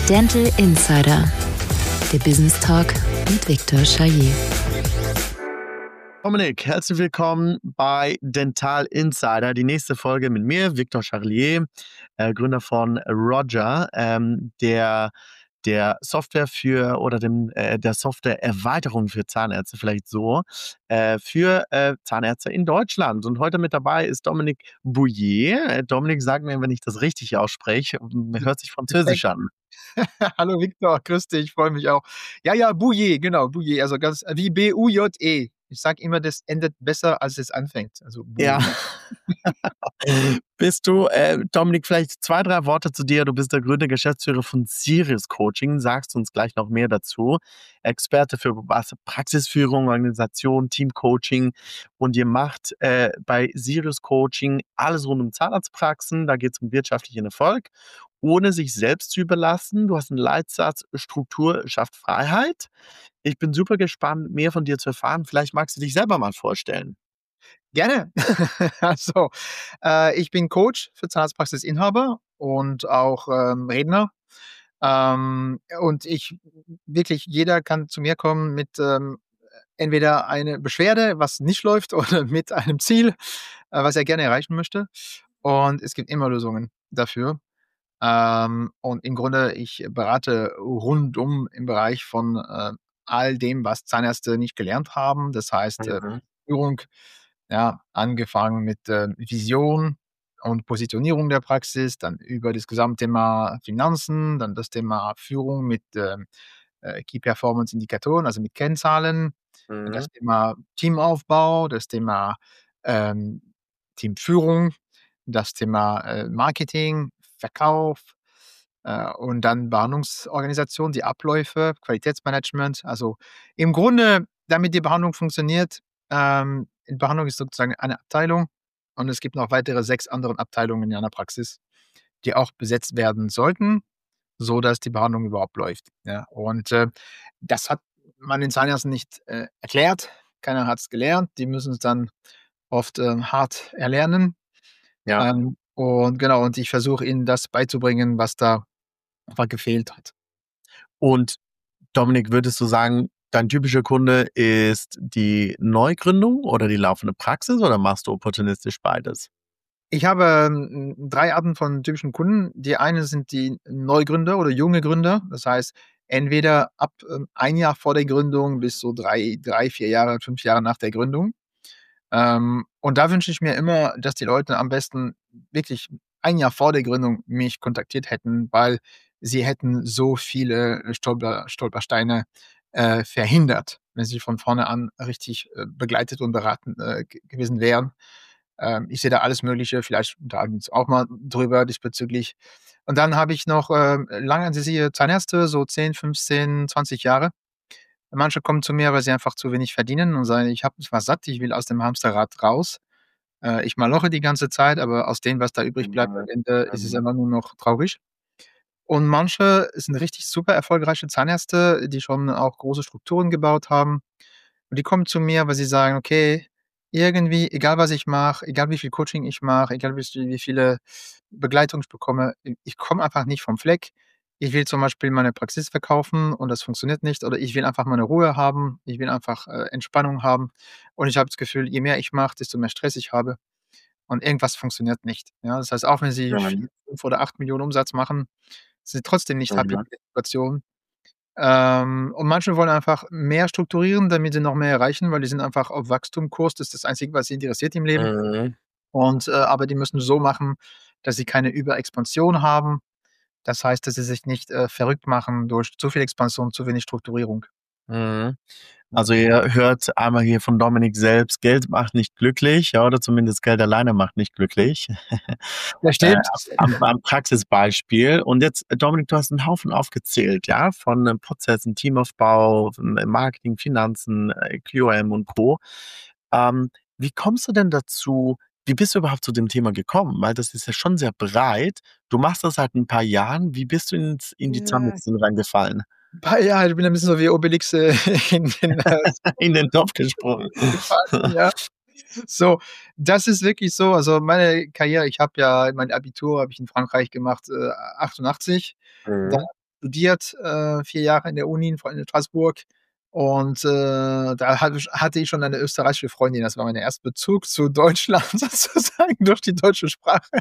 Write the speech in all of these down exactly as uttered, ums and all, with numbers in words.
Dental Insider, der Business Talk mit Viktor Charlier. Dominik, herzlich willkommen bei Dental Insider. Die nächste Folge mit mir, Viktor Charlier, äh, Gründer von Roger, ähm, der der Software für oder dem äh, der Software-Erweiterung für Zahnärzte, vielleicht so, äh, für äh, Zahnärzte in Deutschland. Und heute mit dabei ist Dominik Bouillet. Äh, Dominik, sag mir, wenn ich das richtig ausspreche, hört sich Perfekt. französisch an. Hallo Viktor, grüß dich, ich freue mich auch. Ja, ja, Bouillet, genau, Bouillet, also ganz wie B U J E. Ich sage immer, das endet besser, als es anfängt. Also Ja. Bouillet. Bist du, äh, Dominik, vielleicht zwei, drei Worte zu dir. Du bist der Gründer, Geschäftsführer von Sirius Coaching. Sagst uns gleich noch mehr dazu. Experte für was? Praxisführung, Organisation, Teamcoaching. Und ihr macht äh, bei Sirius Coaching alles rund um Zahnarztpraxen. Da geht es um wirtschaftlichen Erfolg, ohne sich selbst zu überlassen. Du hast einen Leitsatz: Struktur schafft Freiheit. Ich bin super gespannt, mehr von dir zu erfahren. Vielleicht magst du dich selber mal vorstellen. Gerne. Also, äh, ich bin Coach für Zahnarztpraxisinhaber und auch ähm, Redner. Ähm, und ich wirklich, jeder kann zu mir kommen mit ähm, entweder eine Beschwerde, was nicht läuft, oder mit einem Ziel, äh, was er gerne erreichen möchte. Und es gibt immer Lösungen dafür. Ähm, und im Grunde, ich berate rundum im Bereich von äh, all dem, was Zahnärzte nicht gelernt haben. Das heißt, äh, Mhm. Führung, ja, angefangen mit äh, Vision und Positionierung der Praxis, dann über das Gesamtthema Finanzen, dann das Thema Führung mit ähm, äh, Key Performance Indikatoren, also mit Kennzahlen, Mhm. das Thema Teamaufbau, das Thema ähm, Teamführung, das Thema äh, Marketing, Verkauf äh, und dann Behandlungsorganisation, die Abläufe, Qualitätsmanagement. Also im Grunde, damit die Behandlung funktioniert, ähm, die Behandlung ist sozusagen eine Abteilung und es gibt noch weitere sechs andere Abteilungen in einer Praxis, die auch besetzt werden sollten, so dass die Behandlung überhaupt läuft. Ja, und äh, das hat man den Zahnärzten nicht äh, erklärt. Keiner hat es gelernt. Die müssen es dann oft äh, hart erlernen. Ja. Ähm, und genau, und ich versuche ihnen das beizubringen, was da einfach gefehlt hat. Und Dominik, würdest du sagen, dein typischer Kunde ist die Neugründung oder die laufende Praxis oder machst du opportunistisch beides? Ich habe ähm, drei Arten von typischen Kunden. Die eine sind die Neugründer oder junge Gründer. Das heißt, entweder ab ähm, ein Jahr vor der Gründung bis so drei, drei, vier Jahre, fünf Jahre nach der Gründung. Ähm, und da wünsche ich mir immer, dass die Leute am besten wirklich ein Jahr vor der Gründung mich kontaktiert hätten, weil sie hätten so viele Stolper, Stolpersteine äh, verhindert, wenn sie von vorne an richtig äh, begleitet und beraten äh, g- gewesen wären. Ähm, ich sehe da alles Mögliche, vielleicht unterhalten wir uns auch mal drüber diesbezüglich. Und dann habe ich noch äh, lange ansässige Zahnärzte, so zehn, fünfzehn, zwanzig Jahre. Manche kommen zu mir, weil sie einfach zu wenig verdienen und sagen: „Ich habe was satt, ich will aus dem Hamsterrad raus. Äh, ich maloche die ganze Zeit, aber aus dem, was da übrig bleibt am Mhm. Ende, ist es Mhm. immer nur noch traurig.“ Und manche sind richtig super erfolgreiche Zahnärzte, die schon auch große Strukturen gebaut haben. Und die kommen zu mir, weil sie sagen: „Okay, irgendwie, egal was ich mache, egal wie viel Coaching ich mache, egal wie wie viele Begleitung ich bekomme, i ich komme einfach nicht vom Fleck. Ich will zum Beispiel meine Praxis verkaufen und das funktioniert nicht oder ich will einfach meine Ruhe haben. Ich will einfach, äh, Entspannung haben. Und ich habe das Gefühl, je mehr ich mache, desto mehr Stress ich habe und irgendwas funktioniert nicht.“ Ja, das heißt, auch wenn sie Mhm. vier, fünf oder acht Millionen Umsatz machen, sind sie trotzdem nicht happy Mhm. mit der Situation. Ähm, und manche wollen einfach mehr strukturieren, damit sie noch mehr erreichen, weil die sind einfach auf Wachstumkurs. Das ist das Einzige, was sie interessiert im Leben. Mhm. Und, äh, aber die müssen so machen, dass sie keine Überexpansion haben. Das heißt, dass sie sich nicht, äh, verrückt machen durch zu viel Expansion, zu wenig Strukturierung. Mhm. Also ihr hört einmal hier von Dominik selbst: Geld macht nicht glücklich, ja, oder zumindest Geld alleine macht nicht glücklich. Das Äh, stimmt. am am Praxisbeispiel. Und jetzt, äh, Dominik, du hast 'n Haufen aufgezählt, ja, von, äh, Prozessen, Teamaufbau, von, äh, Marketing, Finanzen, äh, Q M und Co. Ähm, wie kommst du denn dazu wie bist du überhaupt zu dem Thema gekommen? Weil das ist ja schon sehr breit. Du machst das seit 'n paar Jahren. Wie bist du ins in die Ja, Zahnmedizin reingefallen? pa ja, ich bin ein bisschen so wie Obelix, äh, in den, äh, In den Topf gesprungen. gefallen, ja. So, das ist wirklich so. Also, meine Karriere, ich habe ja mein Abitur habe ich in Frankreich gemacht, äh, achtundachtzig. Dann Mhm. studiert, äh, vier Jahre in der Uni in Straßburg. Und äh, da hatte ich, hatte ich schon eine österreichische Freundin. Das war mein erster Bezug zu Deutschland sozusagen durch die deutsche Sprache.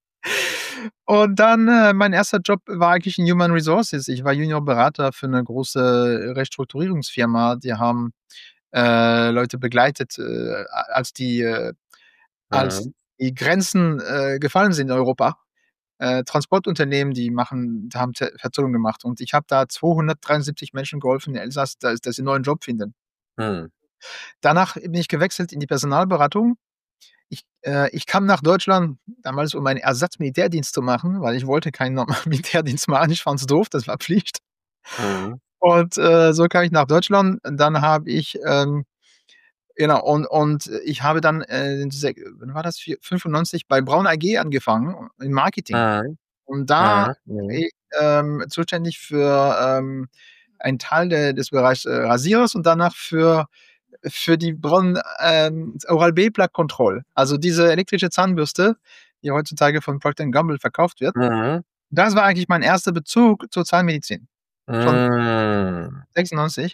Und dann, äh, mein erster Job war eigentlich in Human Resources. Ich war Juniorberater für eine große Restrukturierungsfirma. Die haben äh, Leute begleitet, äh, als die, äh, als Mhm. die Grenzen äh, gefallen sind in Europa. Äh, Transportunternehmen, die machen, die haben Te- Verzollung gemacht. Und ich habe da zweihundertdreiundsiebzig Menschen geholfen in Elsass, dass, dass sie einen neuen Job finden. Mhm. Danach bin ich gewechselt in die Personalberatung. Ich, äh, ich kam nach Deutschland damals, um einen Ersatzmilitärdienst zu machen, weil ich wollte keinen normalen Militärdienst machen. Ich fand es doof, das war Pflicht. Mhm. Und äh, so kam ich nach Deutschland. Dann habe ich, ähm, genau, und, und ich habe dann, äh, se- wann war das, Vier- fünfundneunzig bei Braun A G angefangen, im Marketing. Mhm. Und da war Mhm. ich ähm, zuständig für ähm, einen Teil der, des Bereichs äh, Rasierers und danach für für die Braun ähm, Oral-B Plaque Control, also diese elektrische Zahnbürste, die heutzutage von Procter and Gamble verkauft wird. Mhm. Das war eigentlich mein erster Bezug zur Zahnmedizin, schon Mhm. sechsundneunzig.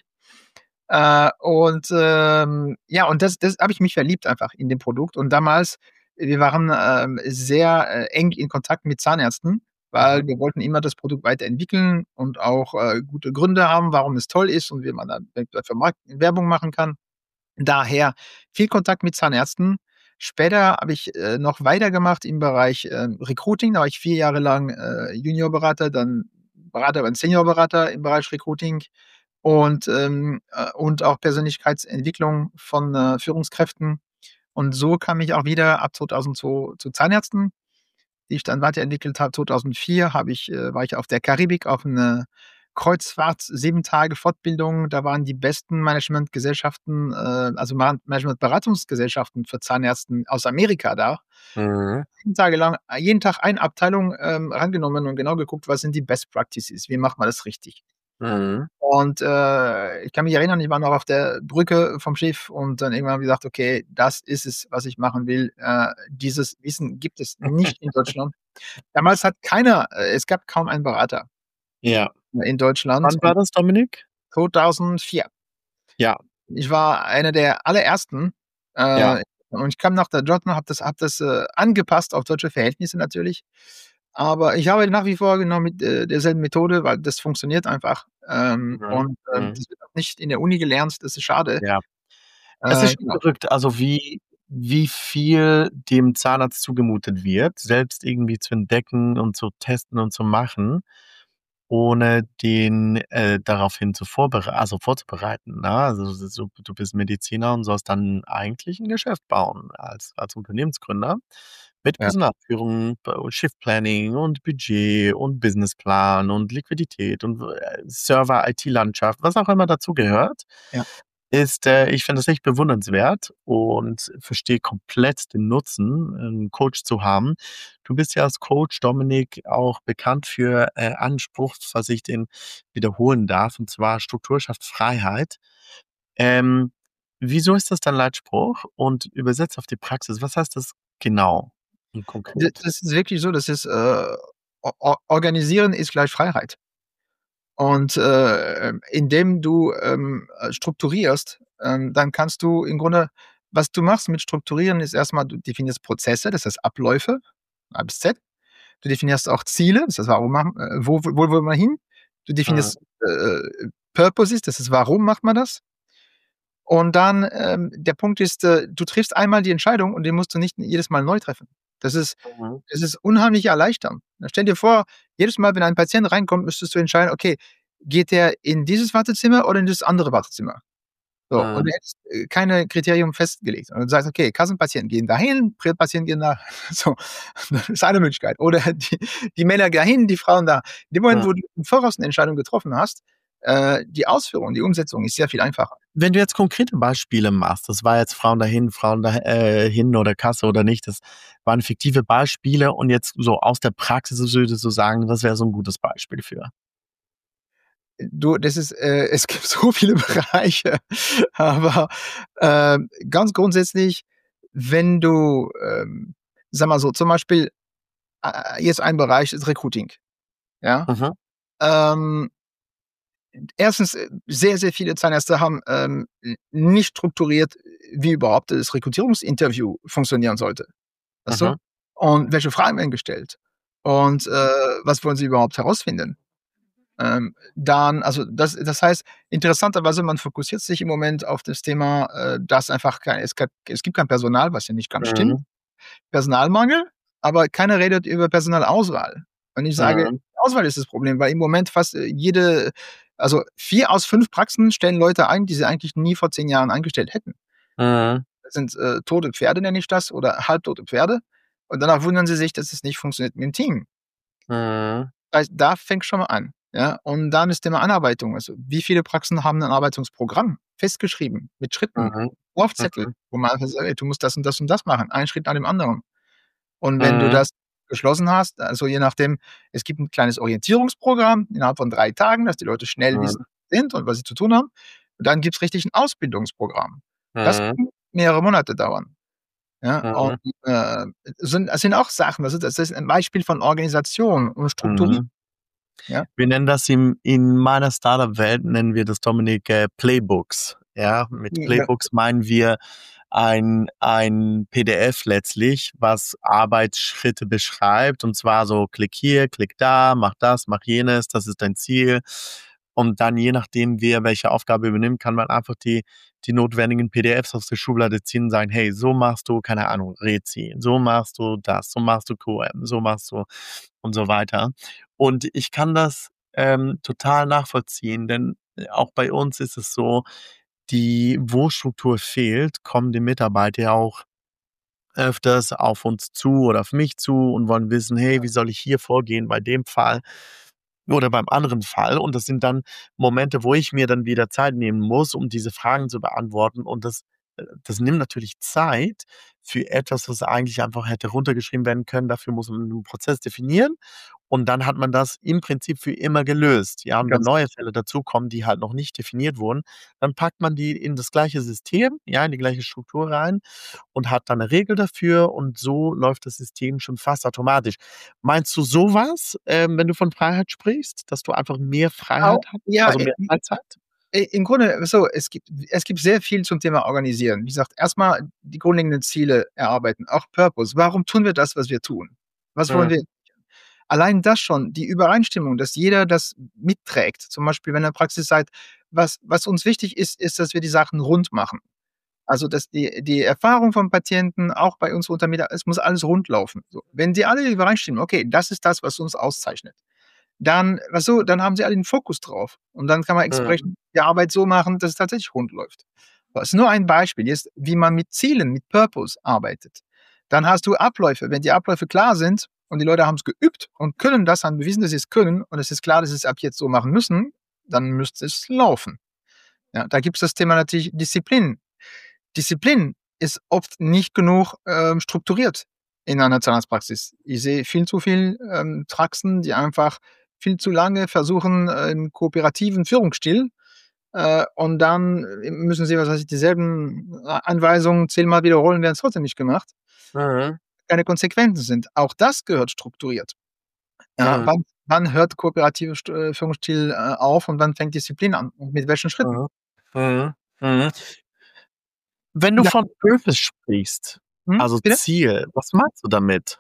Äh, und ähm, ja, und das, das habe ich mich verliebt einfach in dem Produkt. Und damals, wir waren ähm, sehr äh, eng in Kontakt mit Zahnärzten, weil Mhm. wir wollten immer das Produkt weiterentwickeln und auch äh, gute Gründe haben, warum es toll ist und wie man da dafür Markt- Werbung machen kann. Daher viel Kontakt mit Zahnärzten. Später habe ich äh, noch weitergemacht im Bereich äh, Recruiting. Da war ich vier Jahre lang äh, Juniorberater, dann Berater, dann Seniorberater im Bereich Recruiting und, ähm, äh, und auch Persönlichkeitsentwicklung von äh, Führungskräften. Und so kam ich auch wieder ab zweitausendzwei zu Zahnärzten, die ich dann weiterentwickelt habe. zweitausendvier habe ich, äh, war ich auf der Karibik auf eine Kreuzfahrt, sieben Tage Fortbildung. Da waren die besten Managementgesellschaften, äh, also Ma- Managementberatungsgesellschaften für Zahnärzte aus Amerika da. Mhm. sieben Tage lang, äh, jeden Tag eine Abteilung ähm, rangenommen und genau geguckt, was sind die Best Practices, wie macht man das richtig. Mhm. Und äh, ich kann mich erinnern, ich war noch auf der Brücke vom Schiff und dann irgendwann habe ich gesagt, okay, das ist es, was ich machen will. Äh, dieses Wissen gibt es nicht in Deutschland. Damals hat keiner, äh, es gab kaum einen Berater Ja. in Deutschland. Wann war Und das, Dominik? zweitausendvier. Ja. Ich war einer der allerersten. Ja. Äh, und ich kam nach der Jordan, habe das, hab das äh, angepasst auf deutsche Verhältnisse natürlich. Aber ich arbeite nach wie vor genau mit äh, derselben Methode, weil das funktioniert einfach. Ähm, Mhm. und ähm, Mhm. das wird auch nicht in der Uni gelernt, das ist schade. Ja. Es ist Äh, schon genau. verrückt, also wie wie viel dem Zahnarzt zugemutet wird, selbst irgendwie zu entdecken und zu testen und zu machen, ohne den, äh, daraufhin zu vorbere also vorzubereiten, ne? Also, so du bist Mediziner und sollst dann eigentlich 'n Geschäft bauen als als Unternehmensgründer mit Ja. Personalführung, b Shift Planning und Budget und Businessplan und Liquidität und w äh, Server, I T-Landschaft, was auch immer dazugehört. Ja. Ist, äh ich finde das echt bewundernswert und verstehe komplett den Nutzen, 'n Coach zu haben. Du bist ja als Coach, Dominik, auch bekannt für, äh, einen Spruch, falls ich den wiederholen darf, und zwar: „Struktur schafft Freiheit." Ähm, wieso ist das dein Leitspruch? Und übersetzt auf die Praxis, was heißt das genau und D konkret? das ist wirklich so, das ist, äh, o o organisieren ist gleich Freiheit. Und, äh, ähm, indem du, ähm, äh, strukturierst, ähm, dann kannst du im Grunde, was du machst mit Strukturieren, ist erstmal, du definierst Prozesse, das heißt Abläufe, A bis Z. Du definierst auch Ziele, das heißt, warum machen äh, wo wo wollen wir hin? Du Mhm, definierst, äh, Purposes, das ist, warum macht man das? Und dann, ähm, der Punkt ist, äh, du triffst einmal die Entscheidung und die musst du nicht jedes Mal neu treffen. Das ist mhm, das ist unheimlich erleichternd. Stell dir vor, jedes Mal, wenn ein Patient reinkommt, müsstest du entscheiden: „Okay, geht der in dieses Wartezimmer oder in dieses andere Wartezimmer?“ So, und du mhm, hättest, äh, keine Kriterien festgelegt. Und du sagst: „Okay, Kassenpatienten gehen dahin, Privatpatienten gehen da.“ So, das ist eine Möglichkeit. Oder die die Männer dahin, die Frauen da. In dem Moment, mhm. wo du im Voraus 'ne Entscheidung getroffen hast, äh, die Ausführung, die Umsetzung ist sehr viel einfacher. Wenn du jetzt konkrete Beispiele machst, das war jetzt Frauen dahin, Frauen da äh, hin oder Kasse oder nicht, das waren fiktive Beispiele und jetzt so aus der Praxis würdest du sagen, das wäre so 'n gutes Beispiel für. Du, das ist, äh, es gibt so viele Bereiche, aber, ähm, ganz grundsätzlich, wenn du, ähm, sage mal so, zum Beispiel, äh, jetzt ein Bereich ist Recruiting, ja? Mhm. ähm, erstens, äh, sehr, sehr viele Zahnärzte haben ähm, nicht strukturiert, wie überhaupt das Rekrutierungsinterview funktionieren sollte. Weißt du? Mhm. Und welche Fragen werden gestellt? Und äh, was wollen sie überhaupt herausfinden? Ähm, dann, also das, das heißt, interessanterweise, man fokussiert sich im Moment auf das Thema, äh, dass einfach kein, es, gab, es gibt kein Personal, was ja nicht ganz stimmt. Mhm. Personalmangel, aber keiner redet über Personalauswahl. Und ich sage, Mhm. Auswahl ist das Problem, weil im Moment fast äh, jede, also vier aus fünf Praxen stellen Leute ein, die sie eigentlich nie vor zehn Jahren eingestellt hätten. Mhm. Das sind äh, tote Pferde, nenne ich das, oder halbtote Pferde. Und danach wundern sie sich, dass es nicht funktioniert mit dem Team. Mhm. Das heißt, da fängt schon mal an. Ja? Und dann ist Thema Anarbeitung. Also, wie viele Praxen haben ein Anarbeitungsprogramm festgeschrieben mit Schritten, Mhm. Laufzettel, Mhm. wo man einfach sagt, ey, du musst das und das und das machen, einen Schritt nach dem anderen. Und wenn du Mhm. das geschlossen hast, also je nachdem, es gibt ein kleines Orientierungsprogramm innerhalb von drei Tagen, dass die Leute schnell wissen, Mhm. wer sie sind und was sie zu tun haben. Und dann gibt's richtig ein Ausbildungsprogramm. Das Mhm. kann mehrere Monate dauern. Ja, und, Mhm. äh, sind das sind auch Sachen, also das ist ein Beispiel von Organisation und Strukturierung, Mhm. ja? Wir nennen das im in meiner Startup-Welt nennen wir das, Dominik, äh, Playbooks. Ja, mit Ja, Playbooks meinen wir ein ein P D F letztlich, was Arbeitsschritte beschreibt, und zwar so: Klick hier, klick da, mach das, mach jenes, das ist dein Ziel. Und dann, je nachdem, wer welche Aufgabe übernimmt, kann man einfach die die notwendigen P D Fs aus der Schublade ziehen und sagen: „Hey, so machst du, keine Ahnung, Rezi, so machst du das, so machst du Q M, so machst du“, und so weiter. Und ich kann das, ähm, total nachvollziehen, denn, äh, auch bei uns ist es so, die wo Struktur fehlt, kommen die Mitarbeiter ja auch öfters auf uns zu oder auf mich zu und wollen wissen: „Hey, wie soll ich hier vorgehen bei dem Fall oder beim anderen Fall?“ Und das sind dann Momente, wo ich mir dann wieder Zeit nehmen muss, um diese Fragen zu beantworten. Und das äh, das nimmt natürlich Zeit für etwas, was eigentlich einfach hätte runtergeschrieben werden können. Dafür muss man 'n Prozess definieren und dann hat man das im Prinzip für immer gelöst. Ja, und wenn ganz neue Fälle dazukommen, die halt noch nicht definiert wurden, dann packt man die in das gleiche System, ja, in die gleiche Struktur rein und hat dann 'ne Regel dafür und so läuft das System schon fast automatisch. Meinst du so was, ähm, wenn du von Freiheit sprichst, dass du einfach mehr Auch, Freiheit hast, ja, also i mehr i Freizeit? i im Grunde so, es gibt es gibt sehr viel zum Thema Organisieren. Wie gesagt, erst mal die grundlegenden Ziele erarbeiten, auch Purpose. Warum tun wir das, was wir tun? Was wollen wir? Mhm. Allein das schon, die Übereinstimmung, dass jeder das mitträgt. Zum Beispiel, wenn ihr Praxis seid, was was uns wichtig ist, ist, dass wir die Sachen rund machen. Also, dass die die Erfahrung vom Patienten, auch bei uns unter Mitar es muss alles rund laufen, so. Wenn die alle übereinstimmen: „Okay, das ist das, was uns auszeichnet“, dann weißt du, dann haben sie alle den Fokus drauf. Und dann kann man Mhm. entsprechend die Arbeit so machen, dass es tatsächlich rund läuft. Das ist nur ein Beispiel jetzt, wie man mit Zielen, mit Purpose arbeitet. Dann hast du Abläufe. Wenn die Abläufe klar sind und die Leute haben's geübt und können das, haben bewiesen, dass sie's können und es ist klar, dass sie's ab jetzt so machen müssen, dann müsste es laufen. Ja, da gibt's das Thema natürlich Disziplin. Disziplin ist oft nicht genug, ähm, strukturiert in einer Zahnarztpraxis. Ich sehe viel zu viel, ähm, Praxen, die einfach viel zu lange versuchen, äh, 'n kooperativen Führungsstil, äh, und dann, äh, müssen sie, was weiß ich, dieselben A Anweisungen zehnmal wiederholen, werden's trotzdem nicht gemacht. Mhm. Keine Konsequenzen sind. Auch das gehört strukturiert. Ja, Mhm. wann wann hört kooperative St äh, Führungsstil, äh, auf und wann fängt Disziplin an und mit welchen Schritten? Mhm. Mhm. Mhm. Wenn du Ja. von Purpose sprichst, Mhm, also bitte? Ziel, was meinst du damit?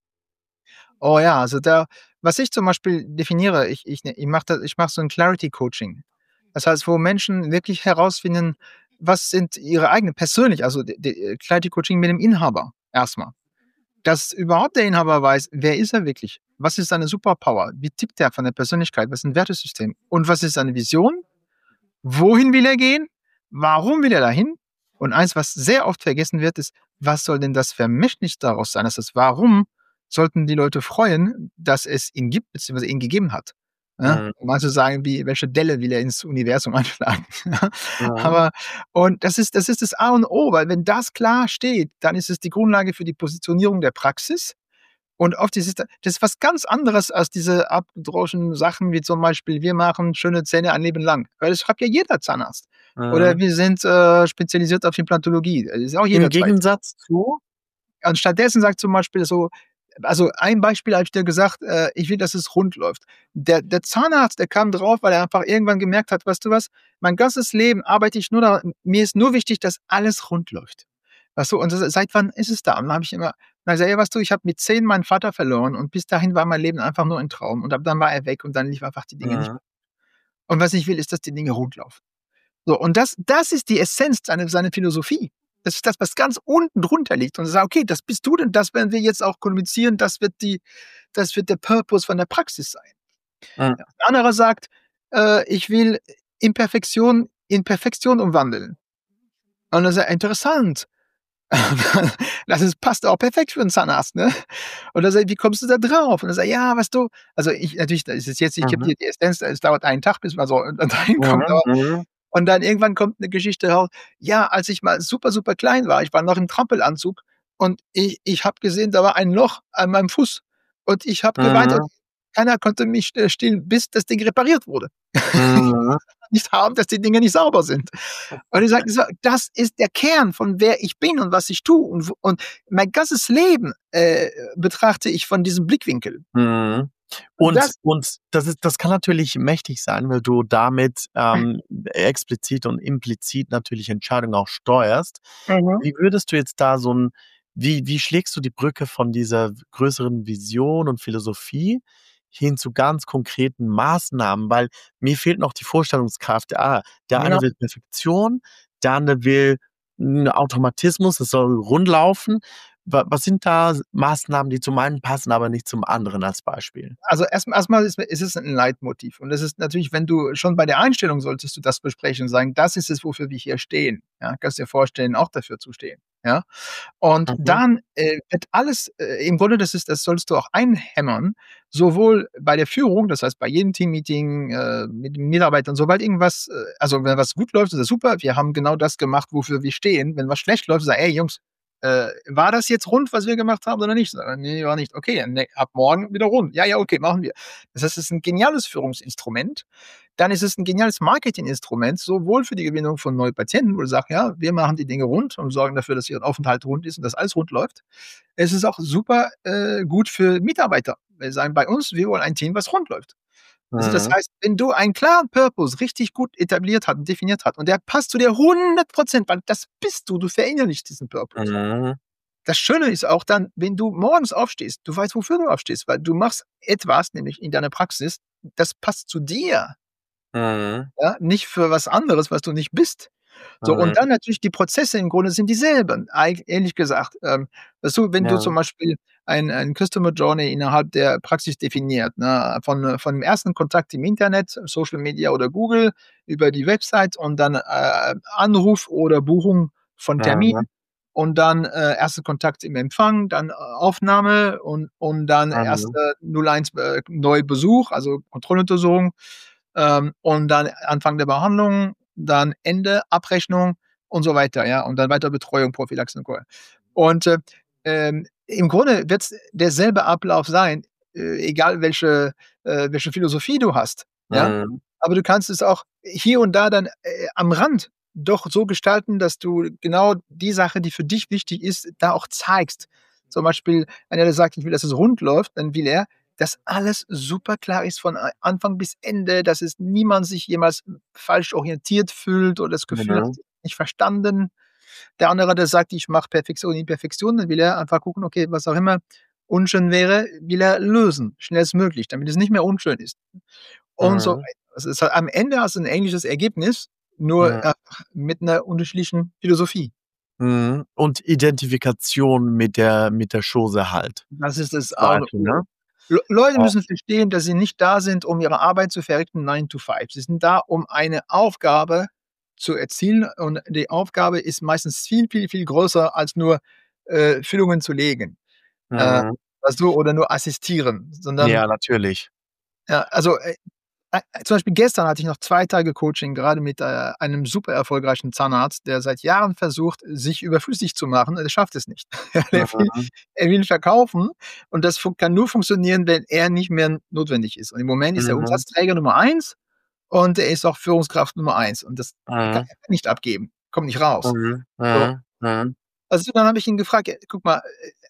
Oh ja, also da was ich zum Beispiel definiere, ich ich ne ich mache da ich mache so 'n Clarity Coaching. Das heißt, wo Menschen wirklich herausfinden, was sind ihre eigenen persönlich, also d d Clarity Coaching mit dem Inhaber erst mal. Dass überhaupt der Inhaber weiß, wer ist er wirklich? Was ist seine Superpower? Wie tickt der von der Persönlichkeit? Was ist 'n Wertesystem? Und was ist seine Vision? Wohin will er gehen? Warum will er dahin? Und eins, was sehr oft vergessen wird, ist: Was soll denn das Vermächtnis daraus sein? Das heißt, warum sollten die Leute freuen, dass es ihn gibt, beziehungsweise ihn gegeben hat? Ja? Mhm. Manche sagen, wie welche Delle will er ins Universum einschlagen? Ja, Mhm. aber und das ist das ist das A und O, weil wenn das klar steht, dann ist es die Grundlage für die Positionierung der Praxis. Und oft ist es da das ist was ganz anderes als diese abgedroschenen Sachen, wie zum Beispiel: „Wir machen schöne Zähne ein Leben lang.“ Weil das schreibt ja jeder Zahnarzt. Oder: Mhm. „Wir sind, äh, spezialisiert auf Implantologie.“ Das ist auch Im jeder Zweite. Gegensatz zu? Und stattdessen sagt zum Beispiel so also ein Beispiel habe ich dir gesagt, äh, ich will, dass es rund läuft. Der, der Zahnarzt, der kam drauf, weil er einfach irgendwann gemerkt hat, weißt du was, mein ganzes Leben arbeite ich nur daran, mir ist nur wichtig, dass alles rund läuft. Weißt du, und das, seit wann ist es da? Und dann habe ich immer, dann hab ich gesagt, ja, weißt du, ich habe mit zehn meinen Vater verloren und bis dahin war mein Leben einfach nur ein Traum. Und ab dann war er weg und dann lief einfach die Dinge nicht. Mhm. Und was ich will, ist, dass die Dinge rund laufen. So, und das, das ist die Essenz seiner, seiner Philosophie. Das ist das, was ganz unten drunter liegt. Und er sagt, okay, das bist du denn, das werden wir jetzt auch kommunizieren, das wird die, das wird der Purpose von der Praxis sein. Mhm. Ja. Ein anderer sagt, äh, ich will Imperfektion in Perfektion umwandeln. Und das ist ja interessant. Das ist, passt auch perfekt für einen Zahnarzt, ne? Und er sagt, wie kommst du da drauf? Und er sagt, ja, weißt du, also ich, natürlich, das ist jetzt, ich gebe Mhm. dir die Essenz, es dauert einen Tag, bis man so dahin kommt, aber Mhm. und dann irgendwann kommt eine Geschichte raus. Ja, als ich mal super, super klein war, ich war noch im Trampelanzug und ich ich habe gesehen, da war ein Loch an meinem Fuß und ich habe geweint und Mhm. keiner konnte mich äh, stillen, bis das Ding repariert wurde. Mhm. Nicht haben, dass die Dinge nicht sauber sind. Und ich sage, so, das ist der Kern von wer ich bin und was ich tue und, wo- und mein ganzes Leben äh, betrachte ich von diesem Blickwinkel. Mhm. Und Und das, und das ist das kann natürlich mächtig sein, weil du damit, ähm, explizit und implizit natürlich Entscheidungen auch steuerst. mhm. Wie würdest du jetzt da so 'n wie wie schlägst du die Brücke von dieser größeren Vision und Philosophie hin zu ganz konkreten Maßnahmen? Weil mir fehlt noch die Vorstellungskraft. Ah, der Ja. eine will Perfektion, der andere will 'n Automatismus, es soll rund laufen. Wa was sind da Maßnahmen, die zum einen passen, aber nicht zum anderen als Beispiel? Also erst erstmal ist ist es 'n Leitmotiv. Und das ist natürlich, wenn du schon bei der Einstellung solltest du das besprechen und sagen: „Das ist es, wofür wir hier stehen.“ Ja, kannst dir vorstellen, auch dafür zu stehen, ja? Und Mhm, dann, äh, wird alles äh, im Grunde, das ist das solltest du auch einhämmern, sowohl bei der Führung, das heißt, bei jedem Teammeeting, äh, mit den Mitarbeitern, sobald irgendwas äh, also, wenn was gut läuft, ist das super. Wir haben genau das gemacht, wofür wir stehen. Wenn was schlecht läuft, sag: „Ey Jungs, äh, war das jetzt rund, was wir gemacht haben oder nicht?“ Sagen wir: „Ne, war nicht.“ „Okay, dann ne, ab morgen wieder rund.“ „Ja, ja, okay, machen wir.“ Das heißt, es ist 'n geniales Führungsinstrument. Dann ist es 'n geniales Marketinginstrument, sowohl für die Gewinnung von neuen Patienten, wo du sagst: „Ja, wir machen die Dinge rund und sorgen dafür, dass ihr Aufenthalt rund ist und dass alles rund läuft.“ Es ist auch super, äh, gut für Mitarbeiter. Wir sagen bei uns: „Wir wollen ein Team, was rund läuft.“ Also, das mhm, heißt, wenn du einen klaren Purpose richtig gut etabliert hat und definiert hat und der passt zu dir hundert Prozent, weil das bist du, du verinnerlichst diesen Purpose. mhm, Das Schöne ist auch dann, wenn du morgens aufstehst, du weißt, wofür du aufstehst, weil du machst etwas, nämlich in deiner Praxis, das passt zu dir, mhm, ja, nicht für was anderes, was du nicht bist. So, und mhm, dann natürlich die Prozesse im Grunde sind dieselben, eig ehrlich gesagt. Ähm, weißt du, wenn du ja, zum Beispiel ein ein Customer Journey innerhalb der Praxis definiert, ne, von von dem ersten Kontakt im Internet, Social Media oder Google, über die Website und dann, äh, Anruf oder Buchung von mhm, Termin und dann, äh, erster Kontakt im Empfang, dann, äh, Aufnahme und und dann mhm, erster null eins, äh, Neubesuch, also Kontrolluntersuchung, ähm, und dann Anfang der Behandlung, dann Ende, Abrechnung und so weiter, ja, und dann weiter Betreuung, Prophylaxe und Co. Und, äh, ähm, im Grunde wird's derselbe Ablauf sein, äh, egal welche äh, welche Philosophie du hast, ja? mhm, Aber du kannst es auch hier und da dann, äh, am Rand doch so gestalten, dass du genau die Sache, die für dich wichtig ist, da auch zeigst. Zum Beispiel, einer, der sagt: „Ich will, dass es rund läuft“, dann will er, dass alles super klar ist von A Anfang bis Ende, dass es niemand sich jemals falsch orientiert fühlt oder das Gefühl hat, mhm, nicht verstanden. Der andere, der sagt: „Ich mache Perfektion in Perfektion“, dann will er einfach gucken, okay, was auch immer unschön wäre, will er lösen, schnellstmöglich, damit es nicht mehr unschön ist und so mhm, weiter. Also, es hat am Ende hast du 'n ähnliches Ergebnis, nur mhm, einfach mit 'ner unterschiedlichen Philosophie. mhm. Und Identifikation mit der mit der Chose halt Das ist das A und quasi, O. ne? Le Leute Ja, müssen verstehen, dass sie nicht da sind, um ihre Arbeit zu verrichten nine to five. Sie sind da, um eine Aufgabe zu erzielen und die Aufgabe ist meistens viel, viel, viel größer als nur, äh, Füllungen zu legen, äh, mhm. weißt du, oder nur assistieren, sondern Ja, natürlich. ja, also, äh, äh, zum Beispiel gestern hatte ich noch zwei Tage Coaching, gerade mit, äh, einem super erfolgreichen Zahnarzt, der seit Jahren versucht, sich überflüssig zu machen. Er schafft es nicht. Er will Mhm, er will verkaufen und das fun kann nur funktionieren, wenn er nicht mehr notwendig ist. Und im Moment ist er mhm, Umsatzträger Nummer eins und er ist auch Führungskraft Nummer eins und das kann mhm, er nicht abgeben, kommt nicht raus. mhm, So. mhm, mhm, Also, dann habe ich ihn gefragt: „Ja, guck mal,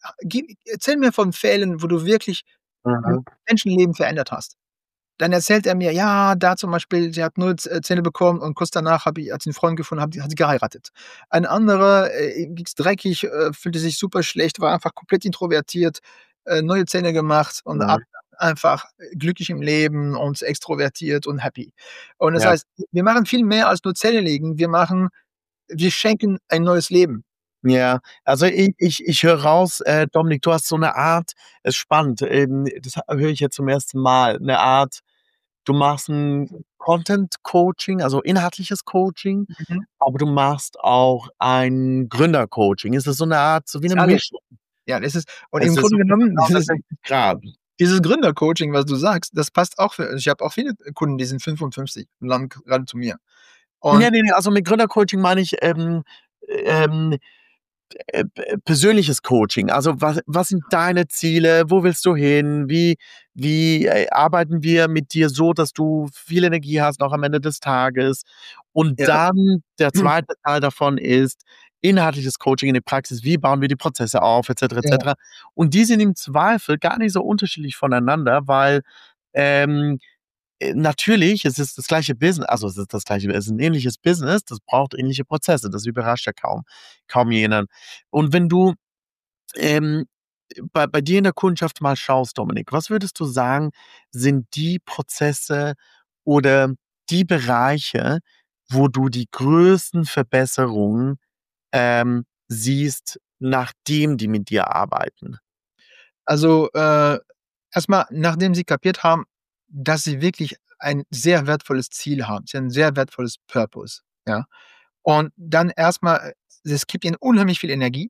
gib, erzähl mir von Fällen, wo du wirklich Mhm. Menschenleben verändert hast. Dann erzählt er mir, ja, da zum Beispiel, sie hat null Z Zähne bekommen und kurz danach habe ich hat sie 'n Freund gefunden, hat hat sie geheiratet. Ein anderer, äh, ihm ging's dreckig, äh, fühlte sich super schlecht, war einfach komplett introvertiert, äh, neue Zähne gemacht und ab Mhm. einfach glücklich im Leben und extrovertiert und happy. Und das Ja. heißt, wir machen viel mehr als nur Zähne legen. Wir machen wir schenken ein neues Leben. Ja, also ich ich ich höre raus, äh, Dominik, du hast so 'ne Art ist spannend, ähm, das höre ich jetzt zum ersten Mal, 'ne Art du machst 'n Content-Coaching, also inhaltliches Coaching, Mhm. aber du machst auch ein Gründer-Coaching. Ist das so 'ne Art so wie 'ne Ist alles. Mischung? Ja, das ist und im Es ist Grunde so genommen, genau der dieses sechzig Grad. dieses Gründer-Coaching, was du sagst, das passt auch für ich habe auch viele Kunden, die sind fünfundfünfzig und dann ran zu mir. Ne, Und ne, ne, also mit Gründer-Coaching meine ich, ähm, ähm, äh, p persönliches Coaching. Also, was was sind deine Ziele? Wo willst du hin? Wie wie, äh, arbeiten wir mit dir so, dass du viel Energie hast, auch am Ende des Tages? Und ja. dann der zweite Teil davon ist inhaltliches Coaching in der Praxis. Wie bauen wir die Prozesse auf et cetera, et Ja. cetera. Und die sind im Zweifel gar nicht so unterschiedlich voneinander, weil, ähm, äh, natürlich, es ist das gleiche Business, also es ist das gleiche es ist 'n ähnliches Business, das braucht ähnliche Prozesse. Das überrascht ja kaum kaum jenen. Und wenn du, ähm, bei bei dir in der Kundschaft mal schaust, Dominik, was würdest du sagen, sind die Prozesse oder die Bereiche, wo du die größten Verbesserungen, ähm, siehst, nachdem die mit dir arbeiten? Also, äh, erst mal, nachdem sie kapiert haben, dass sie wirklich ein sehr wertvolles Ziel haben. Sie haben 'n sehr wertvolles Purpose, ja? Und dann erst mal, es gibt ihnen unheimlich viel Energie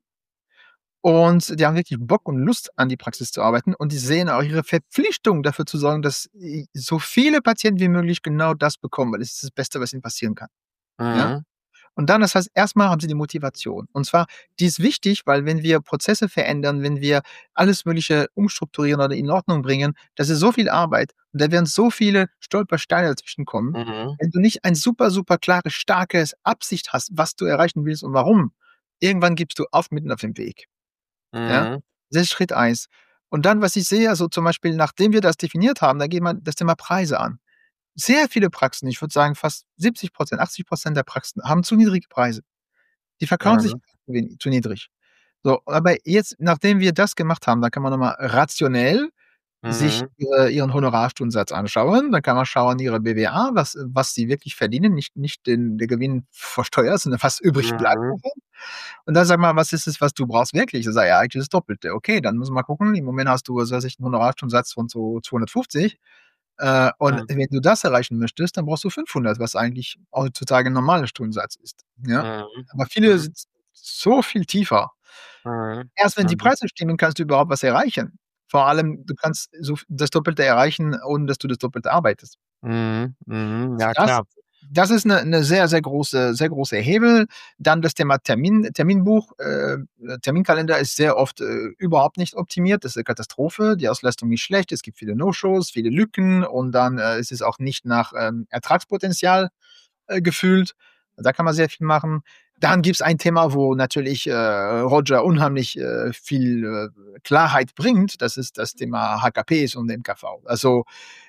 und die haben wirklich Bock und Lust, an die Praxis zu arbeiten und die sehen auch ihre Verpflichtung, dafür zu sorgen, dass i so viele Patienten wie möglich genau das bekommen, weil das ist das Beste, was ihnen passieren kann, ja? Mhm. Und dann, das heißt, erst mal haben sie die Motivation. Und zwar, die ist wichtig, weil wenn wir Prozesse verändern, wenn wir alles Mögliche umstrukturieren oder in Ordnung bringen, das ist so viel Arbeit und da werden so viele Stolpersteine dazwischen kommen. Mhm. Wenn du nicht ein super, super klares, starkes Absicht hast, was du erreichen willst und warum, irgendwann gibst du auf mitten auf dem Weg, ja? Mhm. Das ist Schritt eins. Und dann, was ich sehe, also zum Beispiel, nachdem wir das definiert haben, dann geht man das Thema Preise an. Sehr viele Praxen, ich würde sagen, fast siebzig Prozent, achtzig Prozent der Praxen haben zu niedrige Preise. Die verkaufen sich Mhm. wen zu niedrig. So, aber jetzt, nachdem wir das gemacht haben, dann kann man noch mal rationell sich Mhm. ihre ihren Honorarstundensatz anschauen. Dann kann man schauen, ihre B W A, was was sie wirklich verdienen, nicht nicht den der Gewinn versteuert, sondern was übrig bleibt Mhm. davon. Und dann sag mal: „Was ist es, was du brauchst wirklich?“ Dann sage ich: „Ja, eigentlich das Doppelte.“ Okay, dann müssen wir mal gucken. Im Moment hast du, was weiß ich, 'n Honorarstundensatz von so zweihundertfünfzig. Äh, und Mhm. wenn du das erreichen möchtest, dann brauchst du fünfhundert, was eigentlich heutzutage 'n normaler Stundensatz ist, ja? Mhm. Aber viele Mhm. sind so viel tiefer. Mhm. Erst wenn die Mhm. Preise stimmen, kannst du überhaupt was erreichen. Vor allem, du kannst so v das Doppelte erreichen, ohne dass du das Doppelte arbeitest. Mhm. Mhm. Also Ja, das klar. das ist 'ne 'ne sehr, sehr große sehr großer Hebel. Dann das Thema Termin Terminbuch, äh, Terminkalender ist sehr oft, äh, überhaupt nicht optimiert. Das ist 'ne Katastrophe. Die Auslastung ist schlecht. Es gibt viele No-Shows, viele Lücken und dann, äh, ist es auch nicht nach, ähm, Ertragspotenzial, äh, gefüllt. Da kann man sehr viel machen. Dann gibt's ein Thema, wo natürlich, äh, Roger unheimlich, äh, viel, äh, Klarheit bringt. Das ist das Thema H K Ps und M K V. Also,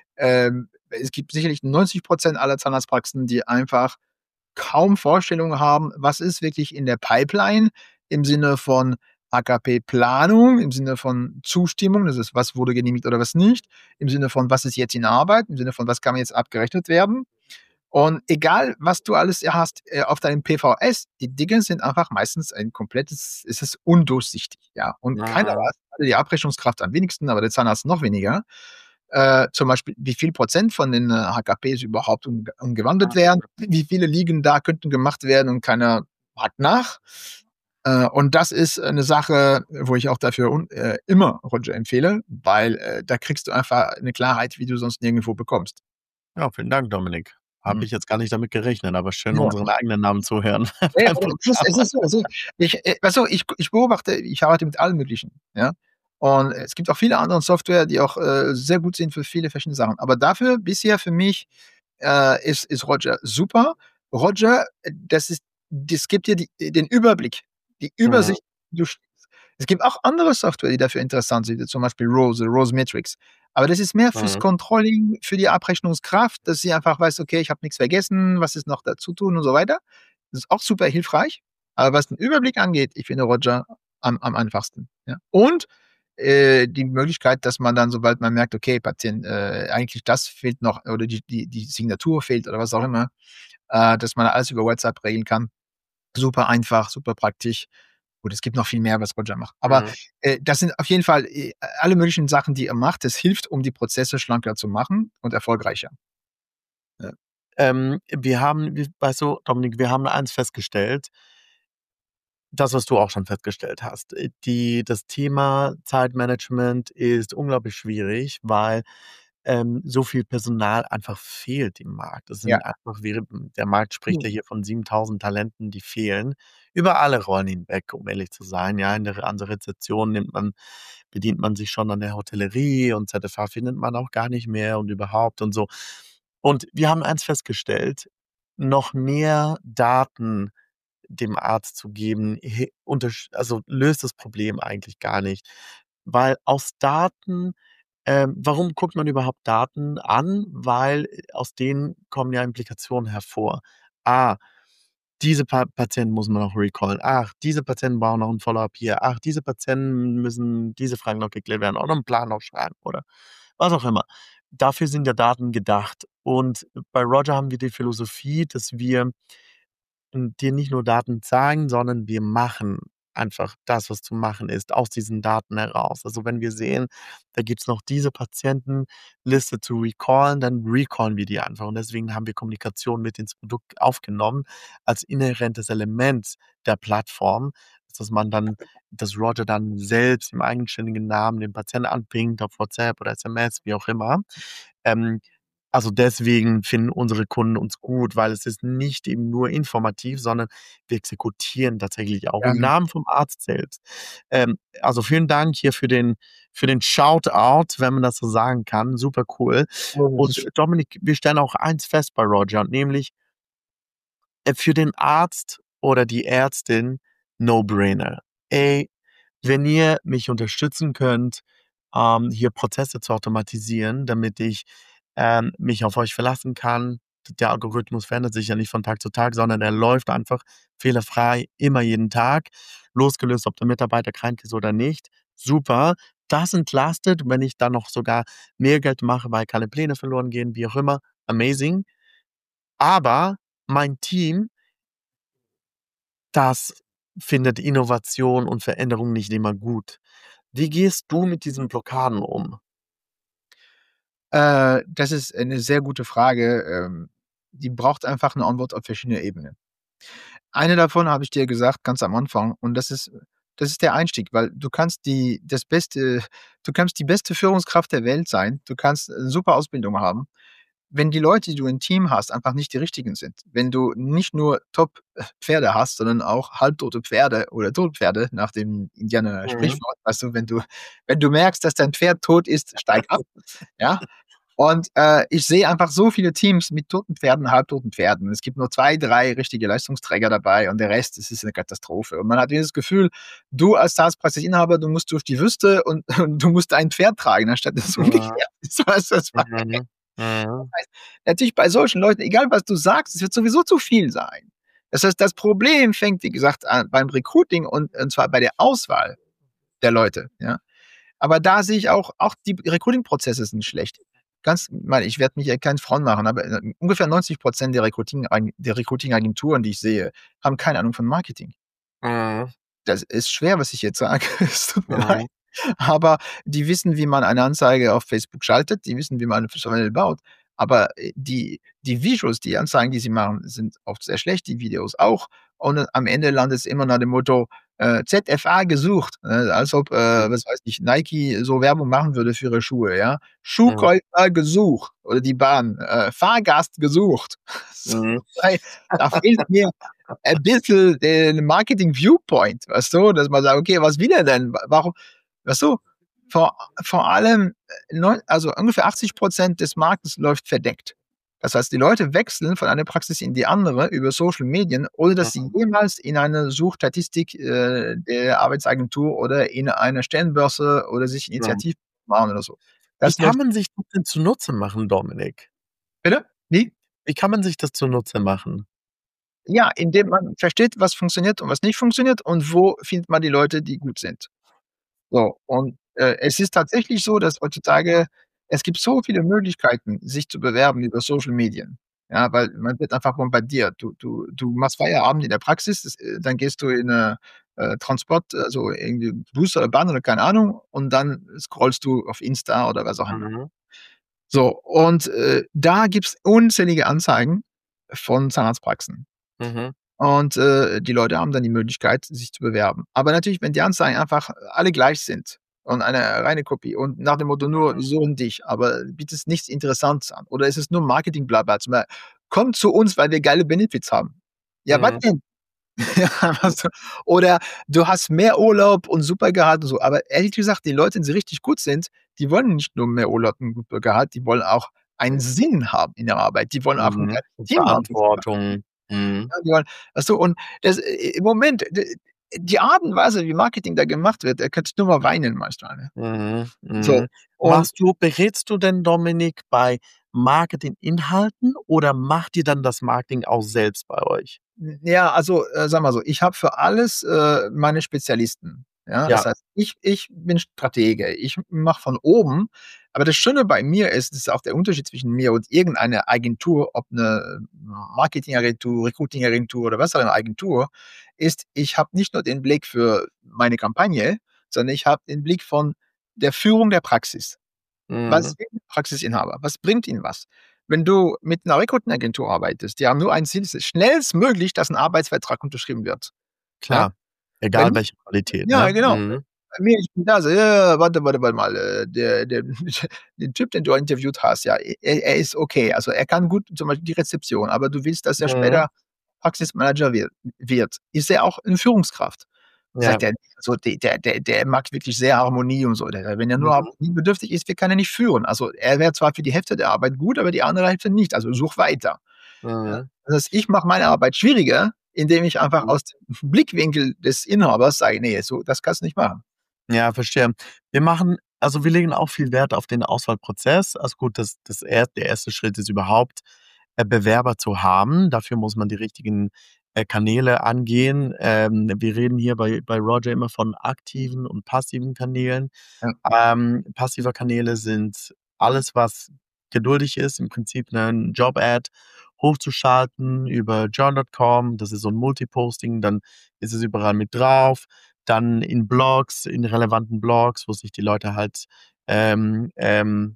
ähm, es gibt sicherlich neunzig Prozent aller Zahnarztpraxen, die einfach kaum Vorstellung haben, was ist wirklich in der Pipeline im Sinne von H K P-Planung, im Sinne von Zustimmung, das ist, was wurde genehmigt oder was nicht, im Sinne von, was ist jetzt in Arbeit, im Sinne von, was kann jetzt abgerechnet werden. Und egal, was du alles hast, äh, auf deinem P V S, die Dinge sind einfach meistens ein komplettes es ist undurchsichtig, ja. Und keiner Mhm. weiß, die Abrechnungskraft am wenigsten, aber der Zahnarzt noch weniger. Äh, zum Beispiel, wie viel Prozent von den, äh, H K Ps überhaupt umge umgewandelt werden, Mhm. wie viele liegen da, könnten gemacht werden und keiner hakt nach. Äh, und das ist eine Sache, wo ich auch dafür un äh, immer Roger empfehle, weil, äh, da kriegst du einfach 'ne Klarheit, wie du sonst nirgendwo bekommst. Ja, vielen Dank, Dominik. Habe Mhm. ich jetzt gar nicht damit gerechnet, aber schön, Ja. unseren eigenen Namen zu hören Ja, ja, beim aber es ist Programm. es ist so, also, ich äh, weißt du, ich ich beobachte ich arbeite mit allem Möglichen, ja? Und es gibt auch viele andere Software, die auch, äh, sehr gut sind für viele verschiedene Sachen. Aber dafür bisher für mich, äh, ist ist Roger super. Roger, das ist das gibt dir die den Überblick, die Mhm. Übersicht, du Es gibt auch andere Software, die dafür interessant sind, wie zum Beispiel Rose, Rose Metrics. Aber das ist mehr fürs Mhm. Controlling, für die Abrechnungskraft, dass sie einfach weiß, okay, ich habe nichts vergessen, was ist noch dazu tun und so weiter. Das ist auch super hilfreich. Aber was den Überblick angeht, ich finde Roger am, am einfachsten. Ja. Und äh, die Möglichkeit, dass man dann, sobald man merkt, okay, Patient, äh, eigentlich das fehlt noch oder die, die, die Signatur fehlt oder was auch immer, äh, dass man alles über WhatsApp regeln kann. Super einfach, super praktisch. Gut, es gibt noch viel mehr, was Roger macht. Aber Mhm. äh, das sind auf jeden Fall äh, alle möglichen Sachen, die er macht. Das hilft, um die Prozesse schlanker zu machen und erfolgreicher. Ja. Ähm, wir haben, wie- weißt du, Dominik, wir haben eins festgestellt, das, was du auch schon festgestellt hast. Äh, Die, das Thema Zeitmanagement ist unglaublich schwierig, weil ähm, so viel Personal einfach fehlt im Markt. Es Ja. sind einfach, wir, der Markt spricht ja hier von siebentausend Talenten, die fehlen, über alle Rollen hinweg, um ehrlich zu sein. Ja, in der, an der Rezeption nimmt man, bedient man sich schon an der Hotellerie und Z F H findet man auch gar nicht mehr und überhaupt und so. Und wir haben eins festgestellt, noch mehr Daten dem Arzt zu geben, he untersch also löst das Problem eigentlich gar nicht. Weil aus Daten ähm, warum guckt man überhaupt Daten an? Weil, äh, aus denen kommen ja Implikationen hervor. Ah, diese Pa Patienten muss man noch recallen. Ach, diese Patienten brauchen noch 'n Follow-up hier. Ach, diese Patienten müssen diese Fragen noch geklärt werden oder 'n Plan noch schreiben oder was auch immer. Dafür sind ja Daten gedacht. Und bei Roger haben wir die Philosophie, dass wir hm, dir nicht nur Daten zeigen, sondern wir machen einfach das, was zu machen ist, aus diesen Daten heraus. Also, wenn wir sehen, da gibt's noch diese Patientenliste zu recallen, dann recallen wir die einfach. Und deswegen haben wir Kommunikation mit ins Produkt aufgenommen als inhärentes Element der Plattform, dass man dann dass Roger dann selbst im eigenständigen Namen den Patienten anpingt auf WhatsApp oder S M S, wie auch immer. Ähm, also deswegen finden unsere Kunden uns gut, weil es ist nicht eben nur informativ, sondern wir exekutieren tatsächlich auch Ja, im Namen vom Arzt selbst. Ähm, also vielen Dank hier für den für den Shoutout, wenn man das so sagen kann. Super cool. Und logisch. Dominik, wir stellen auch eins fest bei Roger, nämlich äh, für den Arzt oder die Ärztin No-Brainer. Ey, wenn ihr mich unterstützen könnt, ähm, hier Prozesse zu automatisieren, damit ich, ähm, mich auf euch verlassen kann. Der Algorithmus verändert sich ja nicht von Tag zu Tag, sondern er läuft einfach fehlerfrei immer jeden Tag, losgelöst, ob der Mitarbeiter krank ist oder nicht. Super. Das entlastet, wenn ich dann noch sogar mehr Geld mache, weil keine Pläne verloren gehen, wie auch immer, amazing. Aber mein Team, das findet Innovation und Veränderung nicht immer gut. Wie gehst du mit diesen Blockaden um? Äh, das ist eine sehr gute Frage. Ähm, die braucht einfach eine Antwort auf verschiedene Ebenen. Eine davon habe ich dir gesagt ganz am Anfang und das ist das ist der Einstieg, weil du kannst die das beste du kannst die beste Führungskraft der Welt sein. Du kannst 'ne super Ausbildung haben. Wenn die Leute, die du im Team hast, einfach nicht die richtigen sind. Wenn du nicht nur Top äh, Pferde hast, sondern auch halbtote Pferde oder Totpferde nach dem Indianer Mhm. Sprichwort, weißt du, wenn du wenn du merkst, dass dein Pferd tot ist, steig ab, ja? Und, äh, ich sehe einfach so viele Teams mit toten Pferden, halbtoten Pferden. Es gibt nur zwei, drei richtige Leistungsträger dabei und der Rest, das ist 'ne Katastrophe. Und man hat dieses Gefühl, du als Zahnarztpraxisinhaber, du musst durch die Wüste und und du musst ein Pferd tragen, anstatt dass es Mhm. umgekehrt ist. Weißt du, was ich meine? Mhm. Das Mhm. heißt, natürlich bei solchen Leuten, egal was du sagst, es wird sowieso zu viel sein. Das heißt, das Problem fängt, wie gesagt, an beim Recruiting und und zwar bei der Auswahl der Leute, ja? Aber da sehe ich auch auch die Recruiting-Prozesse sind schlecht. Ganz meine, ich werde mich hier kein Front machen, aber, äh, ungefähr neunzig Prozent der Recruiting der Recruiting-Agenturen, die ich sehe, haben keine Ahnung von Marketing. Mhm. Das ist schwer, was ich jetzt sage. Es tut mir leid. Mhm. Aber die wissen, wie man eine Anzeige auf Facebook schaltet, die wissen, wie man 'ne Funnel baut. Aber, äh, die die Visuals, die Anzeigen, die sie machen, sind oft sehr schlecht, die Videos auch. Und am Ende landet es immer nach dem Motto, äh, Z F A gesucht, äh, als ob, äh, was weiß ich, Nike so Werbung machen würde für ihre Schuhe, ja? Mhm. Schuhkäufer gesucht oder die Bahn, äh, Fahrgast gesucht. So, Mhm. ey, da fehlt mir ein bisschen den Marketing-Viewpoint, weißt du? Dass man sagt: „Okay, was will er denn? Wa warum“ weißt du? Vor vor allem, äh, neu also ungefähr achtzig Prozent des Marktes läuft verdeckt. Das heißt, die Leute wechseln von einer Praxis in die andere über Social Medien, ohne dass sie Mhm. jemals in eine Suchstatistik äh, der Arbeitsagentur oder in eine Stellenbörse oder sich Ja. Initiativ machen oder so. Wie Das kann läuft man sich das denn zunutze machen, Dominik? bitte? Wie? Wie kann man sich das zunutze machen? Ja, indem man versteht, was funktioniert und was nicht funktioniert und wo findet man die Leute, die gut sind. So, und, äh, es ist tatsächlich so, dass heutzutage es gibt so viele Möglichkeiten, sich zu bewerben über Social Medien. Ja, weil man wird einfach bombardiert. Du du du machst Feierabend in der Praxis, das äh, dann gehst du in 'ne, äh, Transport also irgendwie Bus oder Bahn oder keine Ahnung, und dann scrollst du auf Insta oder was auch immer. Mhm. So, und, äh, da gibt's unzählige Anzeigen von Zahnarztpraxen. Mhm. Und, äh, die Leute haben dann die Möglichkeit, sich zu bewerben. Aber natürlich, wenn die Anzeigen einfach alle gleich sind und eine reine Kopie und nach dem Motto nur: Mhm. „Wir suchen dich, aber bietest nichts Interessantes an." Oder ist es nur Marketing Blabla, zum Beispiel: „Komm zu uns, weil wir geile Benefits haben." Ja, was Mhm. denn? Ja, was oder du hast mehr Urlaub und Supergehalt und so. Aber ehrlich gesagt, die Leute, die richtig gut sind, die wollen nicht nur mehr Urlaub und Supergehalt, die wollen auch einen Sinn haben in der Arbeit. Die wollen auch 'n Mhm. geiles Team haben, das sie machen. Verantwortung. Mhm. Ja, die wollen weißt du, und das äh, im Moment, d die Art und Weise, wie Marketing da gemacht wird, da könnte ich nur mal weinen manchmal, ne? Mhm. So, Mhm. und Machst du berätst du denn, Dominik, bei Marketinginhalten oder macht ihr dann das Marketing auch selbst bei euch? Hm, ja, also, äh, sagen wir so, ich habe für alles, äh, meine Spezialisten. Ja, das Ja. heißt, ich ich bin Stratege. Ich mache von oben, aber das Schöne bei mir ist, das ist auch der Unterschied zwischen mir und irgendeiner Agentur, ob 'ne Marketingagentur, Recruitingagentur oder was auch immer Agentur, ist, ich habe nicht nur den Blick für meine Kampagne, sondern ich habe den Blick von der Führung der Praxis. Mhm. Was will der Praxisinhaber? Was bringt ihm was? Wenn du mit 'ner Recruiting-Agentur arbeitest, die haben nur ein Ziel, es ist schnellstmöglich, dass 'n Arbeitsvertrag unterschrieben wird. Ja? Klar, Bei egal mir welche Qualität, ja, ne? genau. Mhm. Bei mir, ich bin da so: „Ja, ja, warte, warte, warte mal, äh, der der den Typ, den du interviewt hast, ja, er er ist okay. Also, er kann gut zum Beispiel die Rezeption, aber du willst, dass er Mhm. später Praxismanager wird wird. Ist er auch 'ne Führungskraft?" Ja. Sagt er, so, de der der der mag wirklich sehr Harmonie und so. Der wenn er nur Mhm. harmoniebedürftig ist, der kann er nicht führen. Also, er wäre zwar für die Hälfte der Arbeit gut, aber die andere Hälfte nicht. Also, such weiter. Ja? Mhm. Das heißt, ich mache meine Arbeit schwieriger, indem ich einfach Mhm. aus dem Blickwinkel des Inhabers sage: „Ne, so das kannst du nicht machen." Ja, verstehe. Wir machen also, wir legen auch viel Wert auf den Auswahlprozess. Also gut, das das er der erste Schritt ist überhaupt, äh, Bewerber zu haben. Dafür muss man die richtigen, äh, Kanäle angehen. Ähm, wir reden hier bei bei Roger immer von aktiven und passiven Kanälen. Ja. Ähm, passive Kanäle sind alles, was geduldig ist, im Prinzip 'nen Job-Ad hochzuschalten über join Punkt com. Das ist so 'n Multiposting, dann ist es überall mit drauf. Dann in Blogs, in relevanten Blogs, wo sich die Leute halt, ähm, ähm,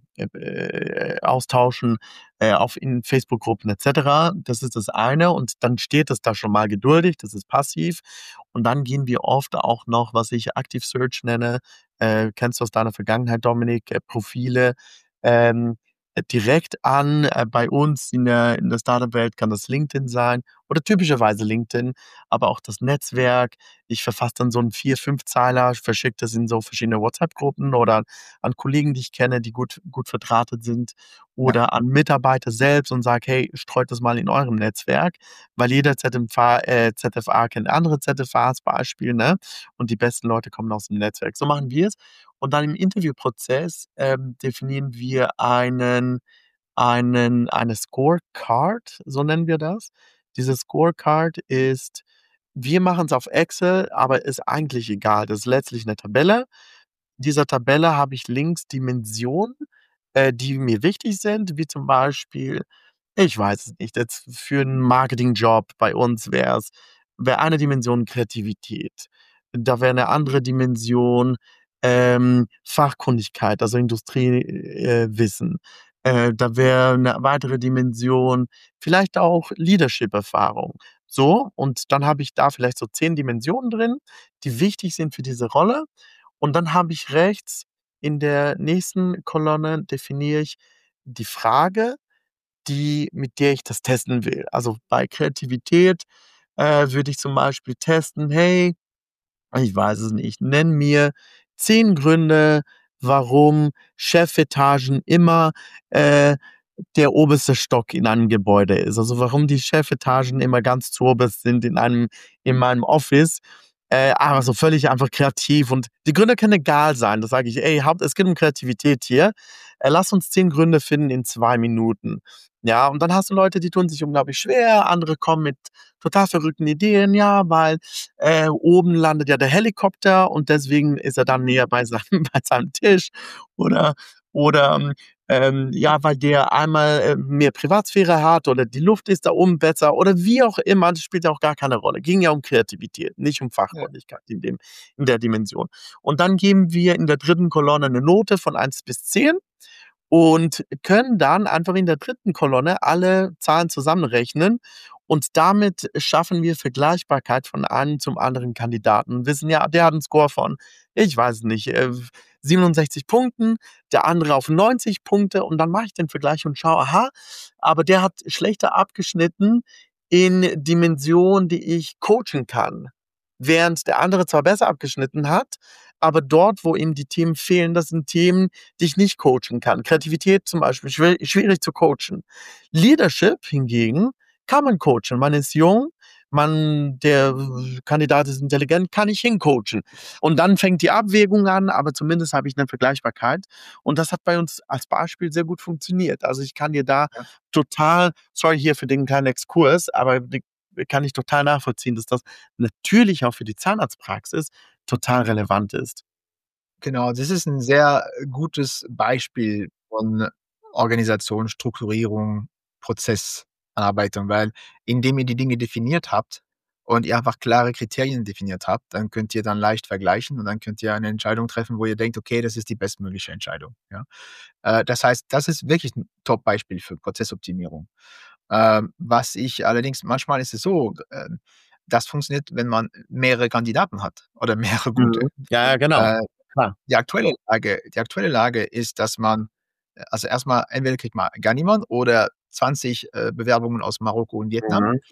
äh, austauschen, äh, auf in Facebook-Gruppen et cetera. Das ist das eine und dann steht das da schon mal geduldig, das ist passiv. Und dann gehen wir oft auch noch, was ich Active Search nenne, äh, kennst du aus deiner Vergangenheit, Dominik, äh, Profile, ähm, äh, direkt an. Äh, bei uns in der in der Start-up-Welt kann das LinkedIn sein oder typischerweise LinkedIn, aber auch das Netzwerk. Ich verfasse dann so 'n vier, Fünfzeiler, verschicke das in so verschiedene WhatsApp-Gruppen oder an Kollegen, die ich kenne, die gut gut verdrahtet sind Ja. oder an Mitarbeiter selbst und sage: „Hey, streut das mal in eurem Netzwerk", weil jeder Z M V äh, Z F A kennt andere Z F As Beispiel, ne? Und die besten Leute kommen aus dem Netzwerk. So machen wir's. Und dann im Interviewprozess, ähm, definieren wir einen einen eine Scorecard, so nennen wir das. Diese Scorecard ist wir machen's auf Excel, aber ist eigentlich egal. Das ist letztlich 'ne Tabelle. Dieser Tabelle habe ich links Dimensionen, äh, die mir wichtig sind, wie zum Beispiel, ich weiß es nicht, jetzt für 'n Marketingjob bei uns wär's wäre eine Dimension Kreativität. Da wäre 'ne andere Dimension, ähm, Fachkundigkeit, also Industrie äh, Wissen. Äh, da wäre 'ne weitere Dimension vielleicht auch Leadership-Erfahrung. So, und dann habe ich da vielleicht so zehn Dimensionen drin, die wichtig sind für diese Rolle. Und dann habe ich rechts in der nächsten Kolonne definiere ich die Frage, die mit der ich das testen will. Also, bei Kreativität, äh, würde ich zum Beispiel testen: „Hey, ich weiß es nicht, nenn mir zehn Gründe, warum Chefetagen immer, äh, der oberste Stock in einem Gebäude ist. Also warum die Chefetagen immer ganz zu oberst sind in einem in meinem Office. Äh, aber so völlig einfach kreativ. Und die Gründe können egal sein. Da sage ich, ey, Haupt, es geht um Kreativität hier. Äh, lass uns zehn Gründe finden in zwei Minuten. Ja, und dann hast du Leute, die tun sich unglaublich schwer. Andere kommen mit total verrückten Ideen. Ja, weil äh, oben landet ja der Helikopter und deswegen ist er dann näher bei seinem, bei seinem Tisch. Oder, oder ähm, ja, weil der einmal äh, mehr Privatsphäre hat oder die Luft ist da oben besser oder wie auch immer, das spielt ja auch gar keine Rolle. Ging ja um Kreativität, nicht um Ja. Fachkundigkeit in dem, in der Dimension. Und dann geben wir in der dritten Kolonne eine Note von eins bis zehn und können dann einfach in der dritten Kolonne alle Zahlen zusammenrechnen und damit schaffen wir Vergleichbarkeit von einem zum anderen Kandidaten. Wir wissen ja, der hat einen Score von, ich weiß nicht, äh, siebenundsechzig Punkten, der andere auf neunzig Punkte und dann mache ich den Vergleich und schaue, aha, aber der hat schlechter abgeschnitten in Dimensionen, die ich coachen kann. Während der andere zwar besser abgeschnitten hat, aber dort, wo ihm die Themen fehlen, das sind Themen, die ich nicht coachen kann. Kreativität zum Beispiel, schwer, schwierig zu coachen. Leadership hingegen kann man coachen. Man ist jung, man, der Kandidat ist intelligent, kann ich hincoachen. Und dann fängt die Abwägung an, aber zumindest habe ich eine Vergleichbarkeit. Und das hat bei uns als Beispiel sehr gut funktioniert. Also ich kann dir da Ja. total, sorry hier für den kleinen Exkurs, aber die, kann ich total nachvollziehen, dass das natürlich auch für die Zahnarztpraxis total relevant ist. Genau, das ist ein sehr gutes Beispiel von Organisation, Strukturierung, Prozessanarbeitung, weil indem ihr die Dinge definiert habt und ihr einfach klare Kriterien definiert habt, dann könnt ihr dann leicht vergleichen und dann könnt ihr eine Entscheidung treffen, wo ihr denkt, okay, das ist die bestmögliche Entscheidung. Ja? Äh, das heißt, das ist wirklich ein Top-Beispiel für Prozessoptimierung. Ähm, was ich allerdings, manchmal ist es so, ähm, das funktioniert, wenn man mehrere Kandidaten hat oder mehrere gute. Mhm. Ja, ja, genau. Äh, Klar. die aktuelle Lage, die aktuelle Lage ist, dass man, äh, also erstmal entweder kriegt man gar niemand oder zwanzig äh, Bewerbungen aus Marokko und Vietnam Mhm.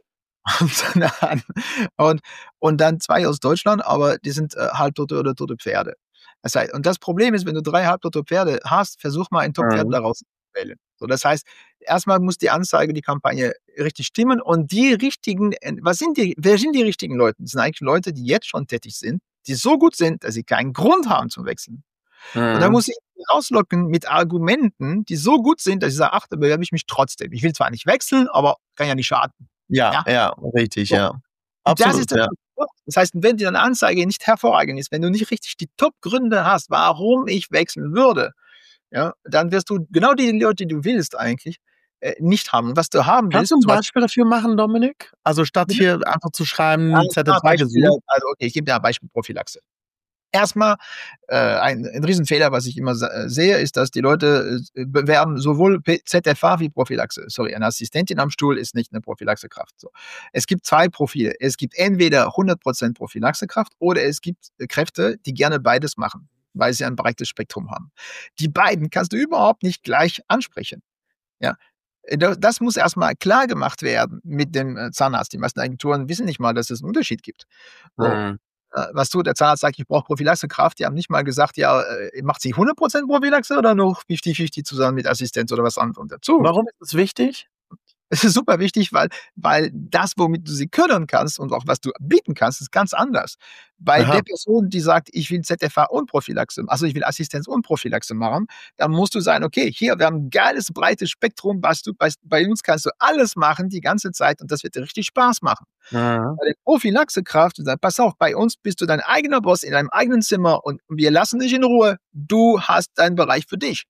und dann, und, und dann zwei aus Deutschland, aber die sind äh, halbtote oder tote Pferde. Das heißt, und das Problem ist, wenn du drei halbtote Pferde hast, versuch mal ein Top-Pferd Mhm. daraus zu wählen. So, das heißt, erstmal muss die Anzeige, die Kampagne richtig stimmen und die richtigen, äh, was sind die, wer sind die richtigen Leute? Das sind eigentlich Leute, die jetzt schon tätig sind, die so gut sind, dass sie keinen Grund haben zum Wechseln. Und dann Mhm. muss ich die rauslocken mit Argumenten, die so gut sind, dass ich sage, ach, da bewerbe ich mich trotzdem. Ich will zwar nicht wechseln, aber kann ja nicht schaden. Ja, Ja. ja, richtig, So. ja. Und das Absolut, ist das ja. Problem. Das heißt, wenn die deine Anzeige nicht hervorragend ist, wenn du nicht richtig die Top-Gründe hast, warum ich wechseln würde, ja, dann wirst du genau die Leute, die du willst eigentlich, äh, nicht haben. Und was du haben Kannst willst, du ein zum Beispiel, Beispiel dafür machen, Dominik? Also statt bitte? hier einfach zu Ja, schreiben, ich mache Z F A Beispiele, gesucht. also okay, ich gebe dir ein Beispiel Prophylaxe. Erstmal, äh, ein, ein Riesenfehler, was ich immer sa- äh, sehe, ist, dass die Leute äh, bewerben sowohl P- Z F A wie Prophylaxe. Sorry, eine Assistentin am Stuhl ist nicht eine Prophylaxekraft. So. Es gibt zwei Profile. Es gibt entweder hundert Prozent Prophylaxekraft oder es gibt äh, Kräfte, die gerne beides machen, weil sie ein breites Spektrum haben. Die beiden kannst du überhaupt nicht gleich ansprechen. Ja. Äh, da- Das muss erstmal klar gemacht werden mit dem äh, Zahnarzt. Die meisten Agenturen wissen nicht mal, dass es einen Unterschied gibt. So. Mhm. Äh, was tut der Zahnarzt sagt, ich brauche Prophylaxekraft. Die haben nicht mal gesagt, ja, äh, macht sie hundert Prozent Prophylaxe oder noch fünfzig fünfzig zusammen mit Assistenz oder was anderes dazu. Warum ist das wichtig? Es ist super wichtig, weil, weil das, womit du sie ködern kannst und auch was du bieten kannst, ist ganz anders. Bei Aha. der Person, die sagt, ich will Z F A und Prophylaxe, also ich will Assistenz und Prophylaxe machen, dann musst du sagen, okay, hier, wir haben ein geiles, breites Spektrum, was du, bei, bei uns kannst du alles machen die ganze Zeit und das wird dir richtig Spaß machen. Mhm. Bei der Prophylaxekraft, du sagst, pass auf, bei uns bist du dein eigener Boss in deinem eigenen Zimmer und wir lassen dich in Ruhe. Du hast deinen Bereich für dich.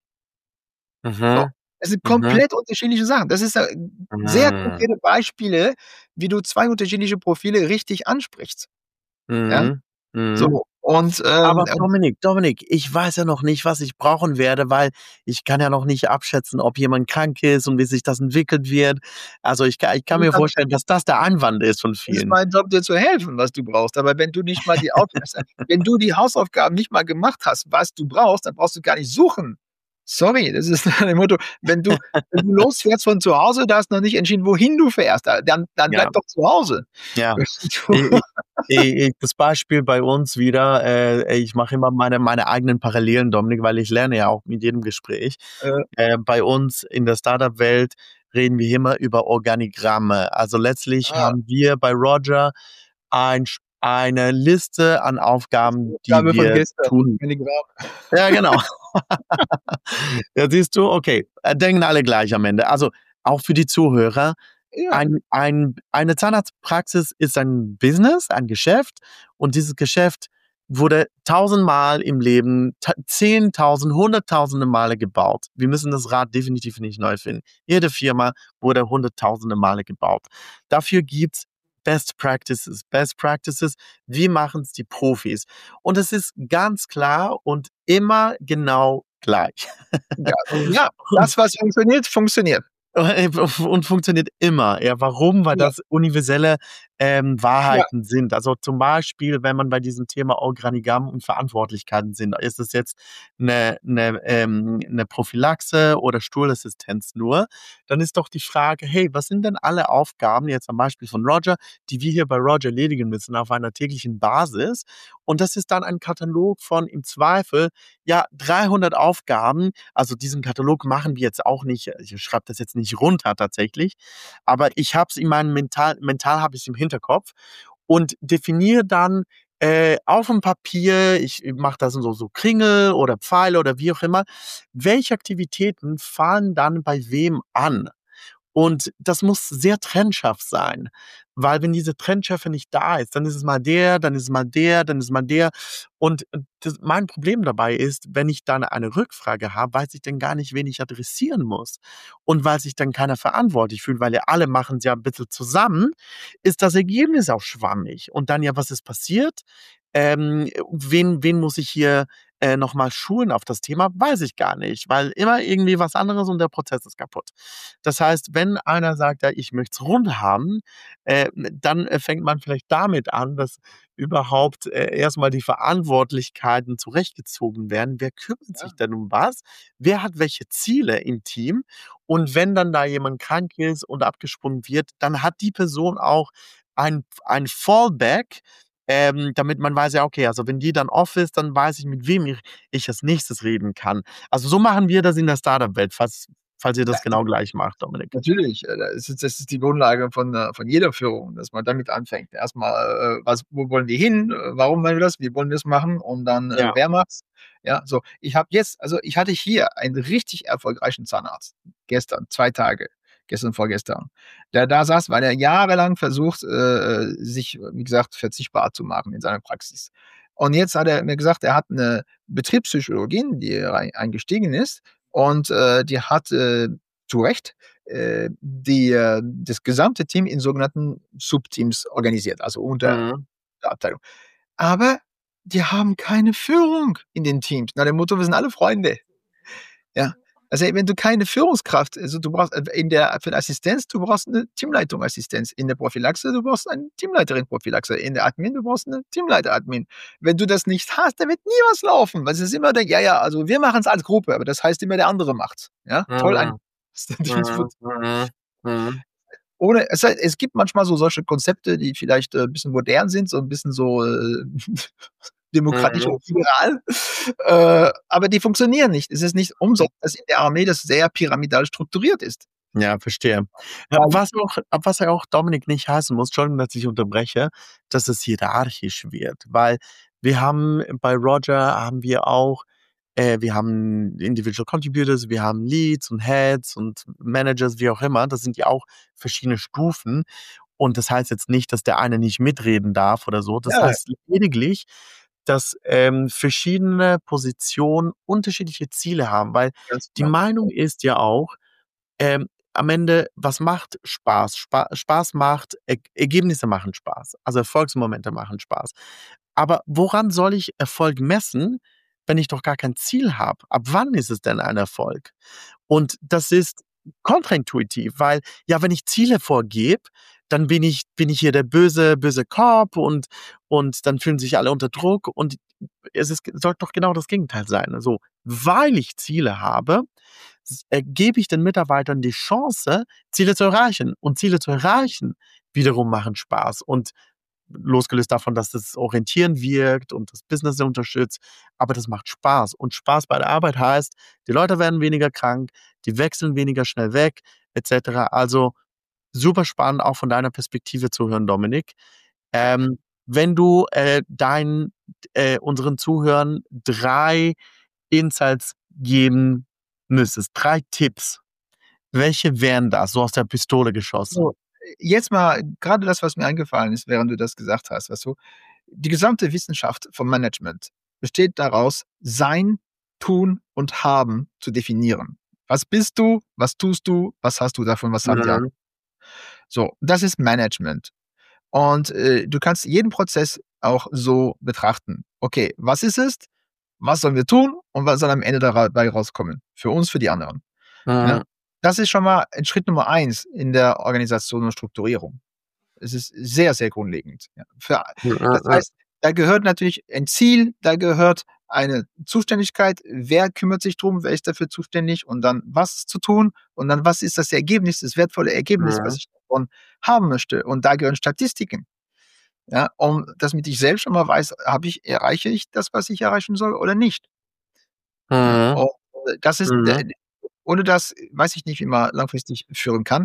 So. Mhm. Es sind Mhm. komplett unterschiedliche Sachen. Das ist äh, sehr Mhm. konkrete Beispiele, wie du zwei unterschiedliche Profile richtig ansprichst. Ja? Mhm. Mhm. So. Und, Aber ähm, Dominik, Dominik, ich weiß ja noch nicht, was ich brauchen werde, weil ich kann ja noch nicht abschätzen, ob jemand krank ist und wie sich das entwickelt wird. Also ich kann, ich kann mir vorstellen, dass das der Einwand ist von es ist vielen. mein Job, dir zu helfen, was du brauchst. Aber wenn du nicht mal die Auf wenn du die Hausaufgaben nicht mal gemacht hast, was du brauchst, dann brauchst du gar nicht suchen. Sorry, das ist ein Motto, wenn du, wenn du losfährst von zu Hause, da hast du noch nicht entschieden, wohin du fährst, dann, dann bleib Ja. doch zu Hause. Ja. Ich, ich, das Beispiel bei uns wieder, äh, ich mache immer meine, meine eigenen Parallelen, Dominik, weil ich lerne ja auch mit jedem Gespräch. Äh, Äh, bei uns in der Startup-Welt reden wir immer über Organigramme. Also letztlich ah, haben wir bei Roger ein, eine Liste an Aufgaben, die Aufgabe von wir gestern. tun. Organigramm. Ja, genau. Ja, siehst du, okay, äh, denken alle gleich am Ende. Also auch für die Zuhörer, Ja, ein, ein, eine Zahnarztpraxis ist ein Business, ein Geschäft, und dieses Geschäft wurde tausendmal im Leben, ta- zehntausend, hunderttausende Male gebaut. Wir müssen das Rad definitiv nicht neu finden. Jede Firma wurde hunderttausende Male gebaut. Dafür gibt's Best Practices. Best Practices, wie machen es die Profis? Und es ist ganz klar und immer genau gleich. ja, ja, das, was funktioniert, funktioniert. Und funktioniert immer. Ja, warum? Weil Ja. das universelle ähm, Wahrheiten sind. Also zum Beispiel, wenn man bei diesem Thema Organigramm und Verantwortlichkeiten sind, ist es jetzt eine, eine, ähm, eine Prophylaxe oder Stuhlassistenz nur, dann ist doch die Frage, hey, was sind denn alle Aufgaben, jetzt am Beispiel von Roger, die wir hier bei Roger erledigen müssen auf einer täglichen Basis? Und das ist dann ein Katalog von im Zweifel, ja, dreihundert Aufgaben. Also diesen Katalog machen wir jetzt auch nicht, ich schreibe das jetzt nicht runter tatsächlich, aber ich habe es in meinem Mental, mental habe ich es im Hinterkopf und definiere dann äh, auf dem Papier, ich mache da so, so Kringel oder Pfeile oder wie auch immer, welche Aktivitäten fallen dann bei wem an? Und das muss sehr trennscharf sein, weil wenn diese Trennschärfe nicht da ist, dann ist es mal der, dann ist es mal der, dann ist es mal der. Und äh, das, mein Problem dabei ist, wenn ich dann eine Rückfrage habe, weiß ich dann gar nicht, wen ich adressieren muss. Und weil sich dann keiner verantwortlich fühlt, weil ja alle machen es ja ein bisschen zusammen, ist das Ergebnis auch schwammig. Und dann ja, was ist passiert? Ähm, wen, wen muss ich hier äh, nochmal schulen auf das Thema? Weiß ich gar nicht, weil immer irgendwie was anderes und der Prozess ist kaputt. Das heißt, wenn einer sagt, ja, ich möchte es rund haben, äh, dann äh, fängt man vielleicht damit an, dass überhaupt äh, erstmal die Verantwortlichkeiten zurechtgezogen werden. Wer kümmert sich Ja. denn um was? Wer hat welche Ziele im Team? Und wenn dann da jemand krank ist und abgesprungen wird, dann hat die Person auch ein, ein Fallback, ähm, damit man weiß, ja, okay, also wenn die dann off ist, dann weiß ich, mit wem ich, ich als nächstes reden kann. Also so machen wir das in der Startup-Welt, falls, falls ihr das genau gleich macht, Dominik. Natürlich, äh, das ist das ist die Grundlage von äh, von jeder Führung, dass man damit anfängt. Erstmal, äh, was wo wollen wir hin? Äh, warum wollen wir das? Wie wollen wir das machen? Und dann, äh, Ja. wer macht's? Ja, so. Ich habe jetzt also, ich hatte hier einen richtig erfolgreichen Zahnarzt gestern, zwei Tage, gestern, vorgestern, der da saß, weil er jahrelang versucht, äh, sich, wie gesagt, verzichtbar zu machen in seiner Praxis. Und jetzt hat er mir gesagt, er hat eine Betriebspsychologin, die rein eingestiegen ist und, äh, die hat, äh, zu Recht, äh, die, äh, das gesamte Team in sogenannten Subteams organisiert, also unter Mhm. der Abteilung. Aber die haben keine Führung in den Teams. Nach dem Motto, wir sind alle Freunde. Ja. Also, wenn du keine Führungskraft, also du brauchst äh, in der für 'ne Assistenz, du brauchst eine Teamleitung Assistenz. In der Prophylaxe, du brauchst eine Teamleiterin Prophylaxe. In der Admin, du brauchst eine Teamleiter Admin. Wenn du das nicht hast, dann wird nie was laufen, weil es ist immer der ja, ja, also wir machen's als Gruppe, aber das heißt immer, der andere macht's. Ja, toll ein Mhm. Mhm. Mhm. Mhm. ohne es sei es gibt manchmal so solche Konzepte, die vielleicht, äh, 'n bisschen modern sind, so 'n bisschen so, äh, demokratisch Mhm. oder liberal, äh, aber die funktionieren nicht. Es ist nicht umsonst, dass in der Armee das sehr pyramidal strukturiert ist. Ja, verstehe. Ja, Weil was auch was ja auch, Dominik, nicht heißen muss, Entschuldigung, dass ich unterbreche, dass es hierarchisch wird, weil wir haben bei Roger haben wir auch äh, wir haben Individual Contributors, wir haben Leads und Heads und Managers, wie auch immer. Das sind ja auch verschiedene Stufen. Und das heißt jetzt nicht, dass der eine nicht mitreden darf oder so. Das ja, heißt lediglich, dass ähm, verschiedene Positionen unterschiedliche Ziele haben, weil ganz die genau. Meinung ist ja auch, ähm, am Ende, was macht Spaß? Spa Spaß macht, Er Ergebnisse machen Spaß. Also Erfolgsmomente machen Spaß. Aber woran soll ich Erfolg messen, wenn ich doch gar kein Ziel habe? Ab wann ist es denn ein Erfolg? Und das ist kontraintuitiv, weil ja, wenn ich Ziele vorgebe, dann bin ich bin ich hier der böse böse Cop und und dann fühlen sich alle unter Druck und es ist, sollte doch genau das Gegenteil sein. Also, weil ich Ziele habe, s- äh, gebe ich den Mitarbeitern die Chance, Ziele zu erreichen. Und Ziele zu erreichen wiederum machen Spaß. Und losgelöst davon, dass das orientieren wirkt und das Business unterstützt, aber das macht Spaß. Und Spaß bei der Arbeit heißt, die Leute werden weniger krank, die wechseln weniger schnell weg, et cetera. Also super spannend, auch von deiner Perspektive zu hören, Dominik. Ähm, wenn du äh, deinen äh, unseren Zuhörern drei Insights geben müsstest, drei Tipps, welche wären das, so aus der Pistole geschossen? So, jetzt mal gerade das, was mir eingefallen ist, während du das gesagt hast, weißt du? Die gesamte Wissenschaft vom Management besteht daraus, Sein, Tun und Haben zu definieren. Was bist du? Was tust du? Was hast du davon? Was haben die anderen? Mhm. So, das ist Management. Und äh, du kannst jeden Prozess auch so betrachten. Okay, was ist es? Was sollen wir tun? Und was soll am Ende dabei rauskommen? Für uns, für die anderen. Ja? Mhm. Das ist schon mal Schritt Nummer eins in der Organisation und Strukturierung. Es ist sehr, sehr grundlegend. Ja. Für, das Mhm. heißt, da gehört natürlich ein Ziel, da gehört eine Zuständigkeit. Wer kümmert sich drum? Wer ist dafür zuständig? Und dann was zu tun? Und dann was ist das Ergebnis, das wertvolle Ergebnis, was Mhm. ich davon haben möchte? Und da gehören Statistiken. Ja, um damit ich selbst schon mal weiß, habe ich, erreiche ich das, was ich erreichen soll oder nicht? Ja, Mhm. und das ist, Mhm. d- ohne das weiß ich nicht, wie man langfristig führen kann.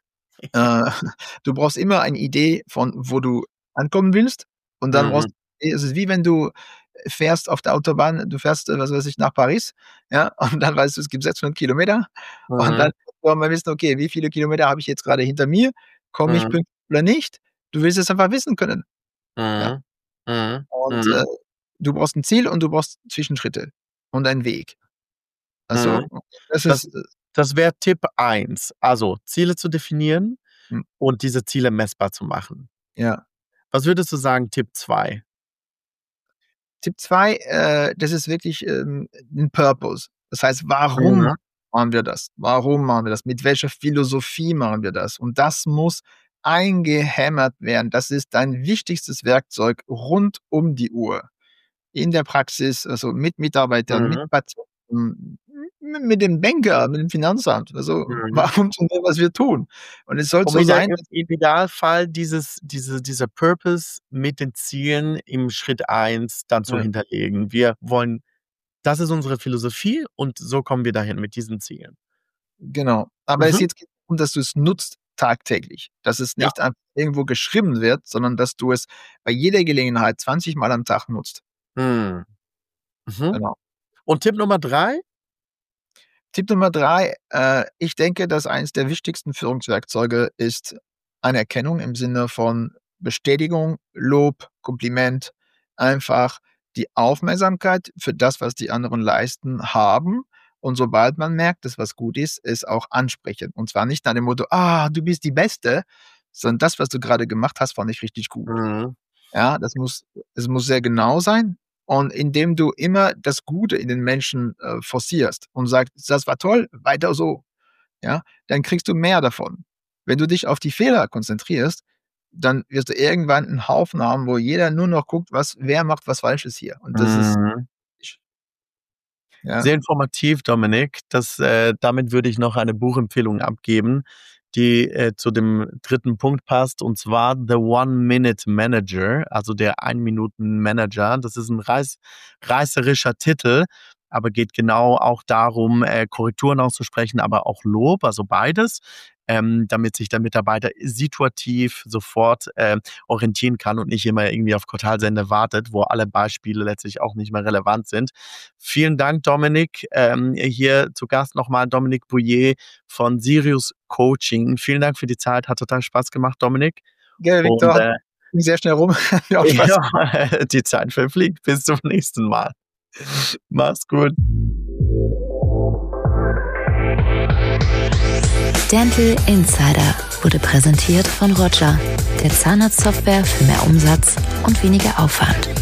Äh, du brauchst immer eine Idee von, wo du ankommen willst. Und dann brauchst Mhm. es ist wie wenn du fährst auf der Autobahn, du fährst, äh, was weiß ich, nach Paris, ja, und dann weißt du, es gibt sechshundert Kilometer. Und dann Mhm. soll man wissen, okay, wie viele Kilometer habe ich jetzt gerade hinter mir? Komme ich Mhm. pünktlich oder nicht? Du willst es einfach wissen können. Ja. Mhm. Mhm. Und äh, Mhm. du brauchst ein Ziel und du brauchst Zwischenschritte und einen Weg. Also, Mhm. das Das ist, äh, das wäre Tipp eins. Also, Ziele zu definieren hm, und diese Ziele messbar zu machen. ja. Was würdest du sagen, Tipp zwei? Tipp zwei, äh, das ist wirklich, ähm, 'n Purpose. Das heißt, warum Mhm. machen wir das? Warum machen wir das? Mit welcher Philosophie machen wir das? Und das muss eingehämmert werden. Das ist dein wichtigstes Werkzeug rund um die Uhr. In der Praxis, also mit Mitarbeitern, mit Mhm. Patienten, m mit dem Banker, mit dem Finanzamt. Also, Mhm. warum tun wir, was wir tun? Und es soll Um so in der sein, im dass im Idealfall dieses diese dieser Purpose mit den Zielen im Schritt eins dann zu ja, hinterlegen. Wir wollen das ist unsere Philosophie und so kommen wir dahin mit diesen Zielen. genau. Aber es Mhm. jetzt geht darum, dass du's nutzt tagtäglich. Dass es Ja. nicht einfach irgendwo geschrieben wird, sondern dass du es bei jeder Gelegenheit zwanzig Mal am Tag nutzt. Mhm. Mhm. Genau. Und Tipp Nummer drei? Tipp Nummer drei, äh, ich denke, dass eins der wichtigsten Führungswerkzeuge ist Anerkennung im Sinne von Bestätigung, Lob, Kompliment, einfach die Aufmerksamkeit für das, was die anderen leisten, haben. Und sobald man merkt, dass was gut ist, es auch ansprechen. Und zwar nicht nach dem Motto: „Ah, du bist die Beste“, sondern das, was du gerade gemacht hast, fand ich richtig gut. Mhm. Ja, das muss es muss sehr genau sein und indem du immer das Gute in den Menschen, äh, forcierst und sagst: „Das war toll, weiter so“, ja, dann kriegst du mehr davon. Wenn du dich auf die Fehler konzentrierst, dann wirst du irgendwann 'n Haufen haben, wo jeder nur noch guckt, was wer macht was Falsches hier und das ist Mhm. ja, Sehr informativ, Dominik. Das, äh damit würde ich noch eine Buchempfehlung abgeben, die, äh, zu dem dritten Punkt passt, und zwar „The One-Minute-Manager“, also der Ein-Minuten-Manager. Das ist 'n reiß reißerischer Titel, aber geht genau auch darum, äh, Korrekturen auszusprechen, aber auch Lob, also beides, ähm, damit sich der Mitarbeiter situativ sofort, äh, orientieren kann und nicht immer irgendwie auf Quartalsende wartet, wo alle Beispiele letztlich auch nicht mehr relevant sind. Vielen Dank, Dominik. Ähm, hier zu Gast nochmal Dominik Bouillet von Sirius Coaching. Vielen Dank für die Zeit. Hat total Spaß gemacht, Dominik. gell, Und, Viktor, äh, ging sehr schnell rum. Hat mir auch Spaß gemacht. ja, die Zeit verfliegt. Bis zum nächsten Mal. Mach's gut. Dental Insider wurde präsentiert von Roger, der Zahnarztsoftware für mehr Umsatz und weniger Aufwand.